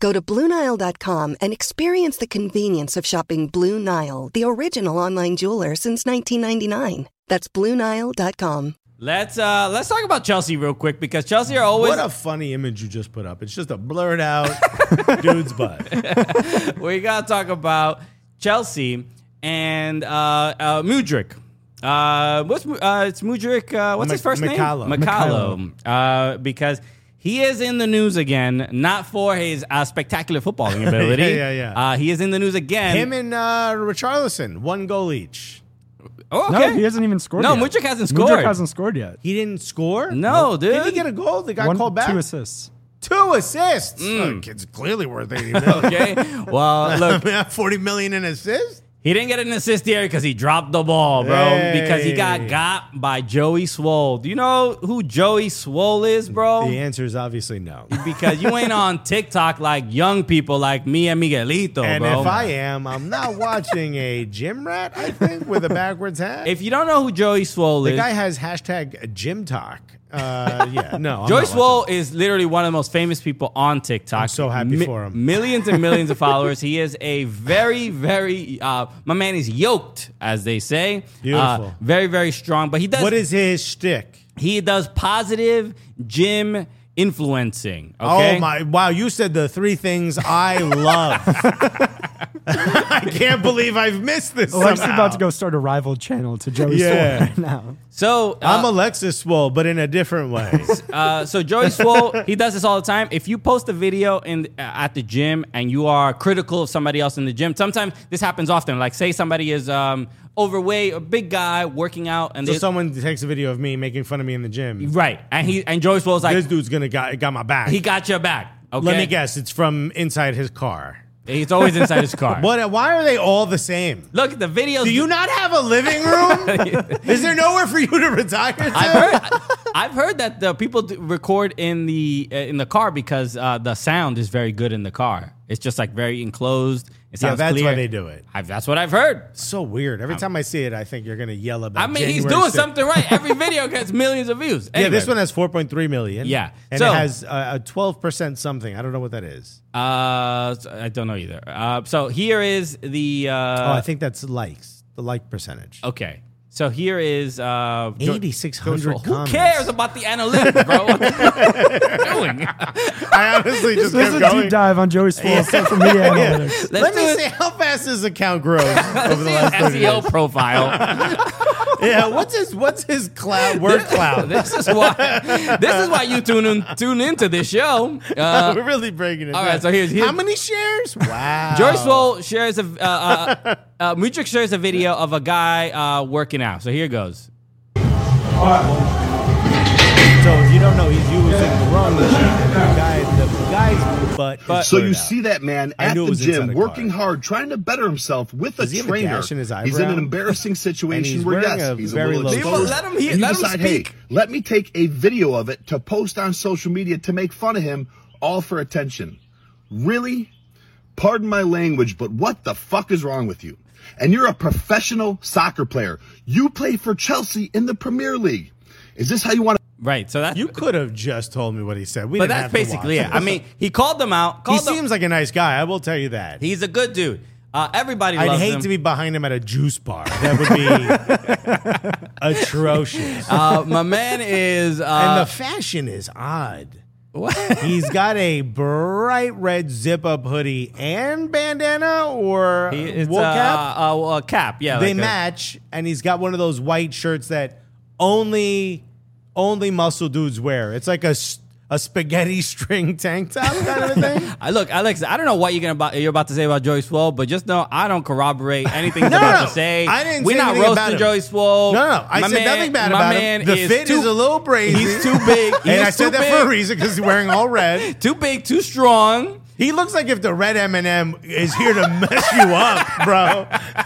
[SPEAKER 9] Go to Blue Nile dot com and experience the convenience of shopping Blue Nile, the original online jeweler since nineteen ninety-nine. That's Blue Nile dot com.
[SPEAKER 5] Let's uh, let's talk about Chelsea real quick because Chelsea are always.
[SPEAKER 4] What a funny image you just put up. It's just a blurred out dude's butt.
[SPEAKER 5] We gotta talk about Chelsea and uh, uh, Mudryk. Uh, what's uh, it's Mudryk? Uh, what's
[SPEAKER 4] Mc-
[SPEAKER 5] his first
[SPEAKER 4] McCallum.
[SPEAKER 5] name? McCallum. Uh, because he is in the news again, not for his uh, spectacular footballing ability.
[SPEAKER 4] yeah, yeah, yeah.
[SPEAKER 5] Uh, he is in the news again.
[SPEAKER 4] Him and uh, Richarlison, one goal each.
[SPEAKER 5] Oh,
[SPEAKER 6] No,
[SPEAKER 5] okay.
[SPEAKER 6] he hasn't even scored
[SPEAKER 5] No,
[SPEAKER 6] yet.
[SPEAKER 5] Mudryk hasn't
[SPEAKER 6] Mudryk
[SPEAKER 5] scored.
[SPEAKER 6] hasn't scored yet.
[SPEAKER 4] He didn't score?
[SPEAKER 5] No, dude.
[SPEAKER 4] Did he get a goal? The guy
[SPEAKER 6] One,
[SPEAKER 4] called back?
[SPEAKER 6] two assists.
[SPEAKER 4] Two assists. Oh, the kid's clearly worth eighty million.
[SPEAKER 5] Okay. Well, look,
[SPEAKER 4] forty million in assists?
[SPEAKER 5] he didn't get an assist here because he dropped the ball, bro.
[SPEAKER 4] Hey.
[SPEAKER 5] Because he got got by Joey Swole. Do you know who Joey Swole is, bro?
[SPEAKER 4] The answer is obviously no.
[SPEAKER 5] Because you ain't on TikTok like young people like me and Miguelito,
[SPEAKER 4] And
[SPEAKER 5] bro.
[SPEAKER 4] if I am, I'm not watching a gym rat, I think, with a backwards hat.
[SPEAKER 5] If you don't know who Joey Swole
[SPEAKER 4] the
[SPEAKER 5] is,
[SPEAKER 4] guy has hashtag gym talk. Uh, yeah, no. I'm
[SPEAKER 5] Joey
[SPEAKER 4] not
[SPEAKER 5] Swole
[SPEAKER 4] watching.
[SPEAKER 5] is literally one of the most famous people on TikTok.
[SPEAKER 4] I'm so happy for him.
[SPEAKER 5] Millions and millions of followers. He is a very, very, uh, my man is yoked, as they say.
[SPEAKER 4] Beautiful.
[SPEAKER 5] Uh, very, very strong. But he does,
[SPEAKER 4] What is his shtick?
[SPEAKER 5] he does positive gym influencing. Okay?
[SPEAKER 4] Oh my! Wow, you said the three things I love. I can't believe I've missed this.
[SPEAKER 6] Alexis
[SPEAKER 4] somehow.
[SPEAKER 6] about to go start a rival channel to Joey
[SPEAKER 4] Yeah.
[SPEAKER 6] Swole right now.
[SPEAKER 5] So, uh,
[SPEAKER 4] I'm Alexis Swole, but in a different way.
[SPEAKER 5] Uh, so Joey Swole, he does this all the time. If you post a video in uh, at the gym and you are critical of somebody else in the gym, sometimes this happens often. Like, say somebody is um, overweight, a big guy working out, and
[SPEAKER 4] So
[SPEAKER 5] they,
[SPEAKER 4] someone takes a video of me making fun of me in the gym.
[SPEAKER 5] right, and he and Joey Swole's like,
[SPEAKER 4] This dude's gonna got got my back.
[SPEAKER 5] he got your back. Okay,
[SPEAKER 4] Let me guess, it's from inside his car.
[SPEAKER 5] He's always inside his car.
[SPEAKER 4] What? Why are they all the same?
[SPEAKER 5] Look at the videos.
[SPEAKER 4] Do you not have a living room? Is there nowhere for you to retire to?
[SPEAKER 5] I've heard, I've heard that the people do record in the uh, in the car because uh, the sound is very good in the car. It's just like very enclosed. It
[SPEAKER 4] Yeah,
[SPEAKER 5] sounds
[SPEAKER 4] that's
[SPEAKER 5] clear.
[SPEAKER 4] why they do it.
[SPEAKER 5] I've, that's what I've heard.
[SPEAKER 4] So weird. Every time I see it, I think you're gonna yell about.
[SPEAKER 5] I mean, he's
[SPEAKER 4] January
[SPEAKER 5] doing
[SPEAKER 4] sixth.
[SPEAKER 5] something right. Every video gets millions of views.
[SPEAKER 4] Yeah,
[SPEAKER 5] Anyway.
[SPEAKER 4] this one has four point three million.
[SPEAKER 5] Yeah.
[SPEAKER 4] and
[SPEAKER 5] So-
[SPEAKER 4] it has uh, a twelve percent something. I don't know what that is.
[SPEAKER 5] Uh, I don't know either. Uh, so here is the. Uh,
[SPEAKER 4] oh, I think that's likes. The like percentage.
[SPEAKER 5] Okay. So here is uh, Jo-
[SPEAKER 4] eighty-six hundred
[SPEAKER 5] Who
[SPEAKER 4] comments.
[SPEAKER 5] cares about the analytics, bro? What are you doing?
[SPEAKER 4] I honestly just
[SPEAKER 6] This
[SPEAKER 4] kept
[SPEAKER 6] is a
[SPEAKER 4] going.
[SPEAKER 6] deep dive on Joey Swole's social media analytics.
[SPEAKER 5] Let's
[SPEAKER 4] Let
[SPEAKER 5] do
[SPEAKER 4] me
[SPEAKER 5] it.
[SPEAKER 4] see how fast his account grows over the
[SPEAKER 5] See
[SPEAKER 4] last
[SPEAKER 5] his
[SPEAKER 4] thirty
[SPEAKER 5] S E O
[SPEAKER 4] days.
[SPEAKER 5] profile.
[SPEAKER 4] Yeah, what's his what's his cloud word cloud?
[SPEAKER 5] This is why. This is why you tune in, tune into this show. Uh,
[SPEAKER 4] We're really breaking it.
[SPEAKER 5] all
[SPEAKER 4] down.
[SPEAKER 5] right, so here's- here's-
[SPEAKER 4] how many shares? Wow.
[SPEAKER 5] Joey Swole shares a. Uh, uh, uh, Mudryk shares a video of a guy uh, working out. So here goes.
[SPEAKER 4] So if you don't know, he's using the wrong machine. And the guy, the guy's butt. is
[SPEAKER 5] But-
[SPEAKER 10] So
[SPEAKER 4] blurred
[SPEAKER 10] you
[SPEAKER 4] out.
[SPEAKER 10] see that man
[SPEAKER 4] I
[SPEAKER 10] at
[SPEAKER 4] knew it
[SPEAKER 10] the
[SPEAKER 4] was inside
[SPEAKER 10] gym
[SPEAKER 4] a
[SPEAKER 10] working
[SPEAKER 4] car.
[SPEAKER 10] hard, trying to better himself with a
[SPEAKER 4] Does he have a
[SPEAKER 10] trainer.
[SPEAKER 4] gash in his
[SPEAKER 10] He's in
[SPEAKER 4] eyebrow?
[SPEAKER 10] an embarrassing situation
[SPEAKER 4] he's
[SPEAKER 10] where
[SPEAKER 4] wearing
[SPEAKER 10] yes,
[SPEAKER 4] a
[SPEAKER 10] he's
[SPEAKER 4] very
[SPEAKER 10] a little
[SPEAKER 4] low-
[SPEAKER 5] Leave him-
[SPEAKER 10] exposed.
[SPEAKER 5] let him hear-
[SPEAKER 10] and you
[SPEAKER 5] let him
[SPEAKER 10] decide,
[SPEAKER 5] speak.
[SPEAKER 10] hey, let me take a video of it to post on social media to make fun of him, all for attention. Really? Pardon my language, but what the fuck is wrong with you? And you're a professional soccer player. You play for Chelsea in the Premier League. Is this how you want to?
[SPEAKER 5] Right. So that's.
[SPEAKER 4] You could have just told me what he said. We
[SPEAKER 5] But
[SPEAKER 4] didn't
[SPEAKER 5] that's
[SPEAKER 4] have to
[SPEAKER 5] basically
[SPEAKER 4] watch
[SPEAKER 5] it. I mean, he called them out.
[SPEAKER 4] he
[SPEAKER 5] Called them,
[SPEAKER 4] seems like a nice guy. I will tell you that.
[SPEAKER 5] He's a good dude. Uh, everybody
[SPEAKER 4] I'd
[SPEAKER 5] loves
[SPEAKER 4] hate
[SPEAKER 5] him.
[SPEAKER 4] to be behind him at a juice bar. That would be atrocious.
[SPEAKER 5] Uh, my man is. Uh,
[SPEAKER 4] and the fashion is odd.
[SPEAKER 5] what?
[SPEAKER 4] He's got a bright red zip-up hoodie and bandana or
[SPEAKER 5] He- it's,
[SPEAKER 4] wool
[SPEAKER 5] uh,
[SPEAKER 4] cap.
[SPEAKER 5] Uh, uh, cap. Yeah.
[SPEAKER 4] They
[SPEAKER 5] like a-
[SPEAKER 4] match, and he's got one of those white shirts that only only muscle dudes wear. It's like a s- a spaghetti string tank top kind of a thing.
[SPEAKER 5] I look, Alex. I don't know what you're gonna about, you're about to say about Joey Swole, but just know I don't corroborate anything he's
[SPEAKER 4] No,
[SPEAKER 5] about
[SPEAKER 4] no,
[SPEAKER 5] to say.
[SPEAKER 4] I didn't
[SPEAKER 5] We're
[SPEAKER 4] say
[SPEAKER 5] not
[SPEAKER 4] anything about
[SPEAKER 5] roasting
[SPEAKER 4] him.
[SPEAKER 5] Joey Swole.
[SPEAKER 4] No, no, I
[SPEAKER 5] My
[SPEAKER 4] said
[SPEAKER 5] man-
[SPEAKER 4] nothing bad
[SPEAKER 5] my
[SPEAKER 4] about
[SPEAKER 5] man
[SPEAKER 4] him. The
[SPEAKER 5] is
[SPEAKER 4] fit
[SPEAKER 5] too,
[SPEAKER 4] is a little brazy.
[SPEAKER 5] He's too big. He
[SPEAKER 4] and
[SPEAKER 5] is
[SPEAKER 4] I said
[SPEAKER 5] too
[SPEAKER 4] that
[SPEAKER 5] big.
[SPEAKER 4] for a reason because he's wearing all red.
[SPEAKER 5] Too big, too strong.
[SPEAKER 4] He looks like if the red M and M is here to mess you up, bro.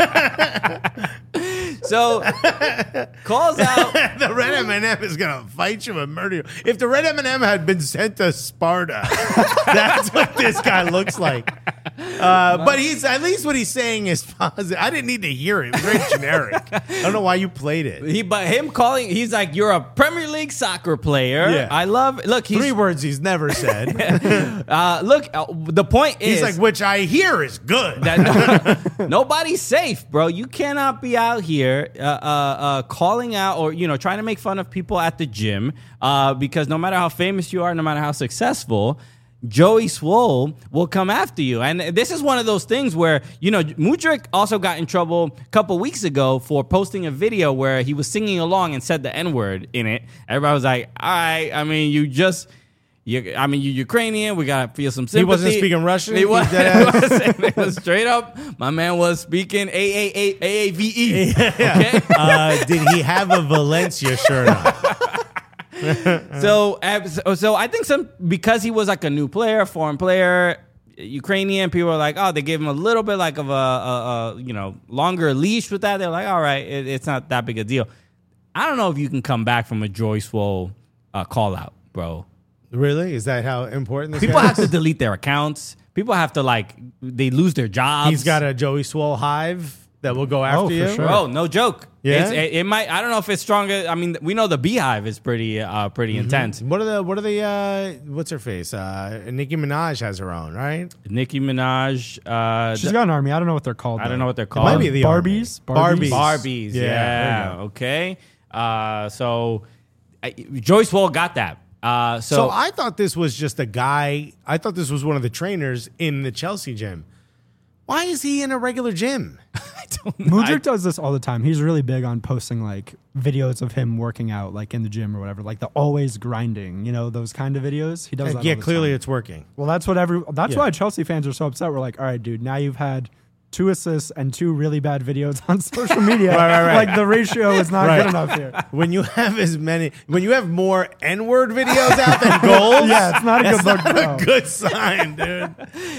[SPEAKER 5] So calls out.
[SPEAKER 4] The red M and M is gonna fight you and murder you. If the red M and M had been sent to Sparta, that's what this guy looks like. Uh, but he's at least what he's saying is positive. I didn't need to hear it. It was very generic. I don't know why you played it.
[SPEAKER 5] He, but him calling, he's like, you're a Premier League soccer player.
[SPEAKER 4] Yeah.
[SPEAKER 5] I love. Look, he's,
[SPEAKER 4] Three words he's never said.
[SPEAKER 5] uh, look, uh, the point is,
[SPEAKER 4] He's like, which I hear is good.
[SPEAKER 5] that no, nobody's safe, bro. You cannot be out here uh, uh, uh, calling out or you know trying to make fun of people at the gym uh, because no matter how famous you are, no matter how successful, Joey Swole will come after you. And this is one of those things where, you know, Mudryk also got in trouble a couple weeks ago for posting a video where he was singing along and said the N-word in it. Everybody was like, all right, I mean, you just... You, I mean, you're Ukrainian. We got to feel some sympathy.
[SPEAKER 4] He wasn't speaking Russian?
[SPEAKER 5] He was,
[SPEAKER 4] He did
[SPEAKER 5] it was straight up. My man was speaking A A V E.
[SPEAKER 4] Yeah.
[SPEAKER 5] Okay?
[SPEAKER 4] Uh, did he have a Valencia shirt on?
[SPEAKER 5] So, uh, so, so I think some because he was like a new player, foreign player, Ukrainian, people were like, oh, they gave him a little bit like of a, a, a you know longer leash with that. They're like, all right, it, it's not that big a deal. I don't know if you can come back from a Joey Swole uh, call out, bro.
[SPEAKER 4] Really? Is that how important this
[SPEAKER 5] People
[SPEAKER 4] guy
[SPEAKER 5] have
[SPEAKER 4] is?
[SPEAKER 5] to delete their accounts. People have to like they lose their jobs.
[SPEAKER 4] He's got a Joey Swole hive that will go after
[SPEAKER 6] for
[SPEAKER 4] you.
[SPEAKER 6] sure.
[SPEAKER 5] Bro, no joke.
[SPEAKER 4] Yeah?
[SPEAKER 5] It's, it, it might. I don't know if it's stronger. I mean, we know the Beehive is pretty, uh, pretty
[SPEAKER 4] Mm-hmm.
[SPEAKER 5] intense.
[SPEAKER 4] What are the? What are the? Uh, what's her face? Uh, Nicki Minaj has her own, right?
[SPEAKER 5] Nicki Minaj. Uh,
[SPEAKER 6] She's
[SPEAKER 5] the-
[SPEAKER 6] got an army. I don't know what they're called.
[SPEAKER 5] I don't
[SPEAKER 6] though.
[SPEAKER 5] know what they're
[SPEAKER 4] It
[SPEAKER 5] called.
[SPEAKER 4] might be the
[SPEAKER 6] Barbies.
[SPEAKER 4] Barbies.
[SPEAKER 5] Barbies.
[SPEAKER 4] Yeah,
[SPEAKER 5] Yeah.
[SPEAKER 4] there you go.
[SPEAKER 5] Okay. Uh, so uh, Joyce Swole got that. Uh, so,
[SPEAKER 4] So I thought this was just a guy. I thought this was one of the trainers in the Chelsea gym. Why is he in a regular gym?
[SPEAKER 6] Mudryk does this all the time. He's really big on posting like videos of him working out, like in the gym or whatever, like the always grinding, you know, those kind of videos. He does that.
[SPEAKER 4] yeah,
[SPEAKER 6] all the
[SPEAKER 4] clearly
[SPEAKER 6] time.
[SPEAKER 4] it's working.
[SPEAKER 6] Well, that's what every. That's
[SPEAKER 4] Yeah.
[SPEAKER 6] why Chelsea fans are so upset. We're like, all right, dude, now you've had two assists and two really bad videos on social media.
[SPEAKER 4] Right, right, right.
[SPEAKER 6] Like the ratio is not
[SPEAKER 4] Right.
[SPEAKER 6] good enough here.
[SPEAKER 4] When you have as many, when you have more N-word videos out than goals,
[SPEAKER 6] Yeah, it's not a good look.
[SPEAKER 4] not
[SPEAKER 6] bro.
[SPEAKER 4] a good sign, dude.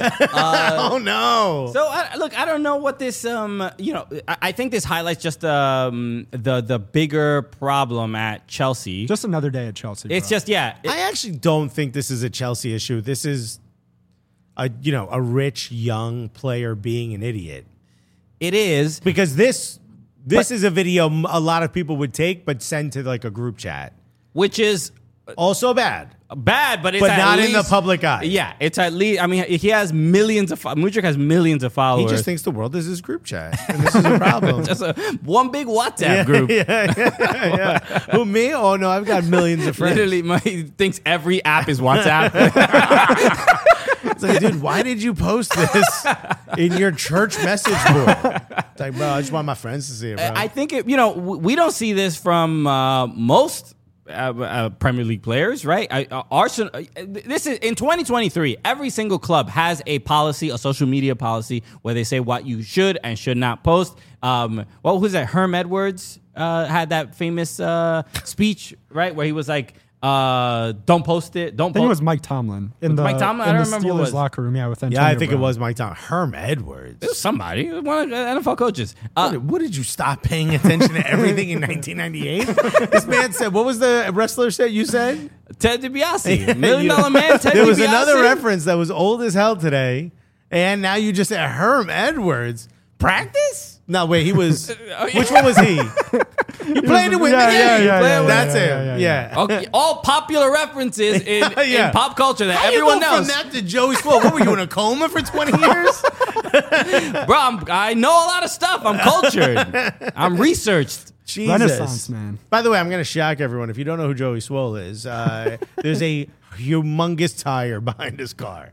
[SPEAKER 4] oh no!
[SPEAKER 5] so I, look, I don't know what this. Um, you know, I, I think this highlights just um the the bigger problem at Chelsea.
[SPEAKER 6] Just another day at Chelsea.
[SPEAKER 5] it's
[SPEAKER 6] bro.
[SPEAKER 5] just yeah. it-
[SPEAKER 4] I actually don't think this is a Chelsea issue. This is a you know a rich young player being an idiot.
[SPEAKER 5] it is.
[SPEAKER 4] Because this this is a video m- a lot of people would take but send to like a group chat.
[SPEAKER 5] Which is
[SPEAKER 4] Also bad,
[SPEAKER 5] bad, but it's
[SPEAKER 4] but
[SPEAKER 5] at
[SPEAKER 4] not in the
[SPEAKER 5] least-
[SPEAKER 4] public eye.
[SPEAKER 5] Yeah, it's at least. I mean, he has millions of. fo- Mudryk has millions of
[SPEAKER 4] He
[SPEAKER 5] followers.
[SPEAKER 4] just thinks the world is his group chat, and this is a problem.
[SPEAKER 5] just a, one big WhatsApp group.
[SPEAKER 4] yeah, yeah, yeah. Who, me? Oh, no, I've got millions of friends.
[SPEAKER 5] Literally, my, he thinks every app is WhatsApp.
[SPEAKER 4] It's like, dude, why did you post this in your church message board? It's like, bro, I just want my friends to see it, bro.
[SPEAKER 5] I think it, you know w- we don't see this from uh, most uh, uh, Premier League players, right? I, uh, Arsenal. Uh, this is in twenty twenty-three. Every single club has a policy, a social media policy, where they say what you should and should not post. Um, what was that? Herm Edwards uh, had that famous uh, speech, right, where he was like, uh, "Don't post it. Don't."
[SPEAKER 6] I think it
[SPEAKER 5] post
[SPEAKER 6] was Mike Tomlin in the,
[SPEAKER 5] Mike Tomlin? I
[SPEAKER 6] in
[SPEAKER 5] don't
[SPEAKER 6] the
[SPEAKER 5] remember who it
[SPEAKER 6] Steelers
[SPEAKER 5] was.
[SPEAKER 6] locker room. Yeah, with
[SPEAKER 4] yeah,
[SPEAKER 6] Antonio
[SPEAKER 4] I think
[SPEAKER 6] Brown.
[SPEAKER 4] it was Mike Tom. Herm Edwards.
[SPEAKER 5] It was somebody, one of the N F L coaches.
[SPEAKER 4] What
[SPEAKER 5] Uh,
[SPEAKER 4] did, what did you stop paying attention to everything in nineteen ninety-eight? This man said, what was the wrestler said you said?
[SPEAKER 5] Ted DiBiase, Million
[SPEAKER 4] You-
[SPEAKER 5] Dollar Man. Ted
[SPEAKER 4] There was
[SPEAKER 5] DiBiase.
[SPEAKER 4] another reference that was old as hell today, and now you just said Herm Edwards. Practice? No, wait, he was. Which one was he? He played it with
[SPEAKER 6] Yeah,
[SPEAKER 4] me.
[SPEAKER 6] yeah, yeah,
[SPEAKER 5] yeah,
[SPEAKER 4] That's
[SPEAKER 6] yeah,
[SPEAKER 4] him.
[SPEAKER 6] yeah,
[SPEAKER 4] Yeah.
[SPEAKER 6] yeah,
[SPEAKER 5] Okay, all popular references in,
[SPEAKER 4] Yeah.
[SPEAKER 5] in pop culture that
[SPEAKER 4] How
[SPEAKER 5] everyone
[SPEAKER 4] you go
[SPEAKER 5] knows.
[SPEAKER 4] from that to Joey Swole? What were you in a coma for twenty years?
[SPEAKER 5] Bro, I'm, I know a lot of stuff. I'm cultured. I'm researched.
[SPEAKER 4] Jesus.
[SPEAKER 6] Renaissance man.
[SPEAKER 4] By the way, I'm going to shock everyone. If you don't know who Joey Swole is, uh, there's a humongous tire behind his car.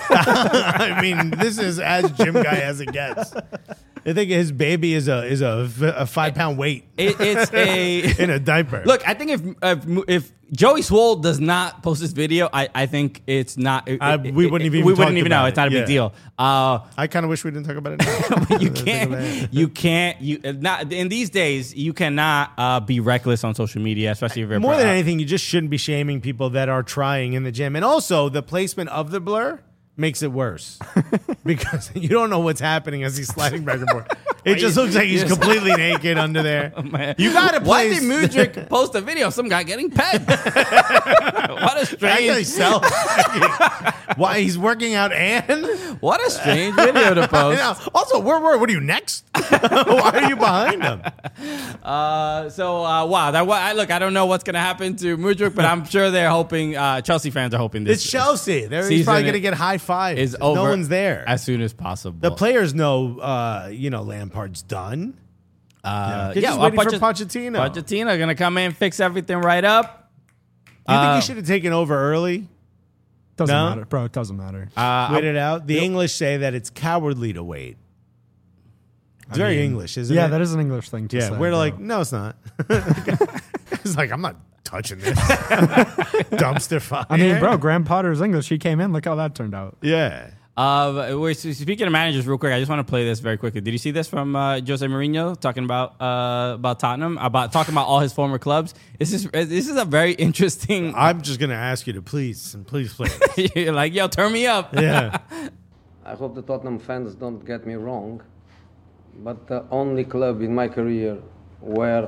[SPEAKER 4] I mean, this is as gym guy as it gets. I think his baby is a is a, a five pound weight
[SPEAKER 5] It, it's a
[SPEAKER 4] in a diaper.
[SPEAKER 5] look. I think if if, if Joey Swole does not post this video, I, I think it's not. it-
[SPEAKER 4] Uh,
[SPEAKER 5] it-
[SPEAKER 4] we
[SPEAKER 5] it-
[SPEAKER 4] wouldn't even
[SPEAKER 5] we
[SPEAKER 4] talked
[SPEAKER 5] wouldn't even know.
[SPEAKER 4] about
[SPEAKER 5] It's not a
[SPEAKER 4] it.
[SPEAKER 5] big
[SPEAKER 4] Yeah.
[SPEAKER 5] deal. Uh,
[SPEAKER 4] I kind of wish we didn't talk about it now.
[SPEAKER 5] you
[SPEAKER 4] Think about
[SPEAKER 5] can't.
[SPEAKER 4] it.
[SPEAKER 5] You can't. You uh, not in these days. You cannot uh, be reckless on social media, especially if you're
[SPEAKER 4] More
[SPEAKER 5] pro-
[SPEAKER 4] than anything, you just shouldn't be shaming people that are trying in the gym. And also, the placement of the blur makes it worse because you don't know what's happening as he's sliding back and forth. It just looks like he's completely naked under there.
[SPEAKER 5] Oh, man.
[SPEAKER 4] You got to
[SPEAKER 5] Why
[SPEAKER 4] place.
[SPEAKER 5] did Mudryk post a video of some guy getting pegged? What a strange.
[SPEAKER 4] Self. Why he's working out and
[SPEAKER 5] What a strange video to post.
[SPEAKER 4] know. Also, where were what are you next? Why are you behind him?
[SPEAKER 5] Uh, so uh, wow, that I look. I don't know what's gonna happen to Mudryk, but I'm sure they're hoping. Uh, Chelsea fans are hoping this.
[SPEAKER 4] It's Chelsea. They're he's
[SPEAKER 5] season
[SPEAKER 4] probably going to get high fives.
[SPEAKER 5] is over.
[SPEAKER 4] No one's there.
[SPEAKER 5] as soon as possible.
[SPEAKER 4] The players know, uh, you know, Lampard's done.
[SPEAKER 5] uh,
[SPEAKER 4] They're
[SPEAKER 5] yeah,
[SPEAKER 4] just
[SPEAKER 5] well,
[SPEAKER 4] waiting for
[SPEAKER 5] Poche-
[SPEAKER 4] Pochettino.
[SPEAKER 5] Pochettino gonna come in, fix everything right up.
[SPEAKER 4] You think
[SPEAKER 5] Uh,
[SPEAKER 4] he should have taken over early?
[SPEAKER 6] Doesn't
[SPEAKER 4] No?
[SPEAKER 6] matter, bro. It doesn't matter.
[SPEAKER 5] Uh,
[SPEAKER 4] Wait it out. The English say that it's cowardly to wait. It's very English, isn't
[SPEAKER 6] yeah,
[SPEAKER 4] it?
[SPEAKER 6] that is an English thing to
[SPEAKER 4] Yeah,
[SPEAKER 6] say.
[SPEAKER 4] we're
[SPEAKER 6] bro.
[SPEAKER 4] like, no, it's not. It's like, I'm not touching this. Dumpster fire.
[SPEAKER 6] I mean, bro, Graham Potter's English. He came in. Look how that turned out.
[SPEAKER 4] Yeah.
[SPEAKER 5] Uh, we're speaking of managers real quick. I just want to play this very quickly. Did you see this from uh, Jose Mourinho talking about uh, about Tottenham, about talking about all his former clubs? This is this is a very interesting.
[SPEAKER 4] I'm just going to ask you to please, and please, please.
[SPEAKER 5] You're like, yo, turn me up.
[SPEAKER 4] Yeah.
[SPEAKER 11] I hope the Tottenham fans don't get me wrong, but the only club in my career where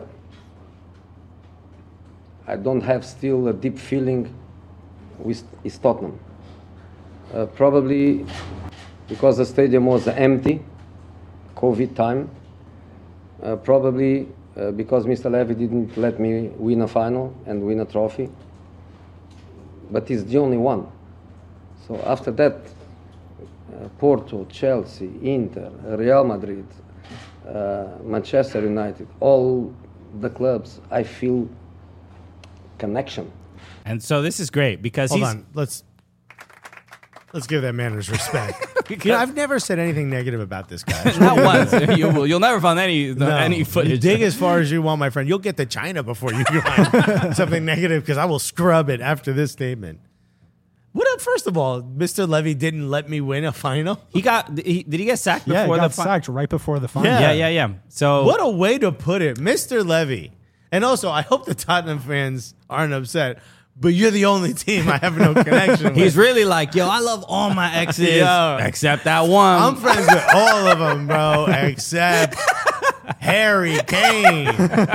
[SPEAKER 11] I don't have still a deep feeling with is Tottenham. Uh, probably because the stadium was empty, COVID time. Uh, probably uh, because Mister Levy didn't let me win a final and win a trophy. But he's the only one. So after that, uh, Porto, Chelsea, Inter, Real Madrid, uh, Manchester United, all the clubs, I feel connection.
[SPEAKER 5] And so this is great because
[SPEAKER 4] Hold
[SPEAKER 5] he's
[SPEAKER 4] on. Let's let's give that man his respect. You know, I've never said anything negative about this guy.
[SPEAKER 5] not once. You will, you'll never find any
[SPEAKER 4] No.
[SPEAKER 5] any footage.
[SPEAKER 4] Dig as far as you want, my friend. You'll get to China before you find something negative because I will scrub it after this statement. What up? First of all, Mister Levy didn't let me win a final.
[SPEAKER 5] He got. He, did he get sacked
[SPEAKER 6] Yeah, he
[SPEAKER 5] before
[SPEAKER 6] got
[SPEAKER 5] the fi-
[SPEAKER 6] sacked right before the final.
[SPEAKER 5] Yeah, yeah, yeah. So
[SPEAKER 4] What a way to put it, Mister Levy. And also, I hope the Tottenham fans aren't upset, but you're the only team I have no connection with.
[SPEAKER 5] he's really like, yo, I love all my exes
[SPEAKER 4] Yo.
[SPEAKER 5] except that one.
[SPEAKER 4] I'm friends with all of them, bro, except Harry Kane.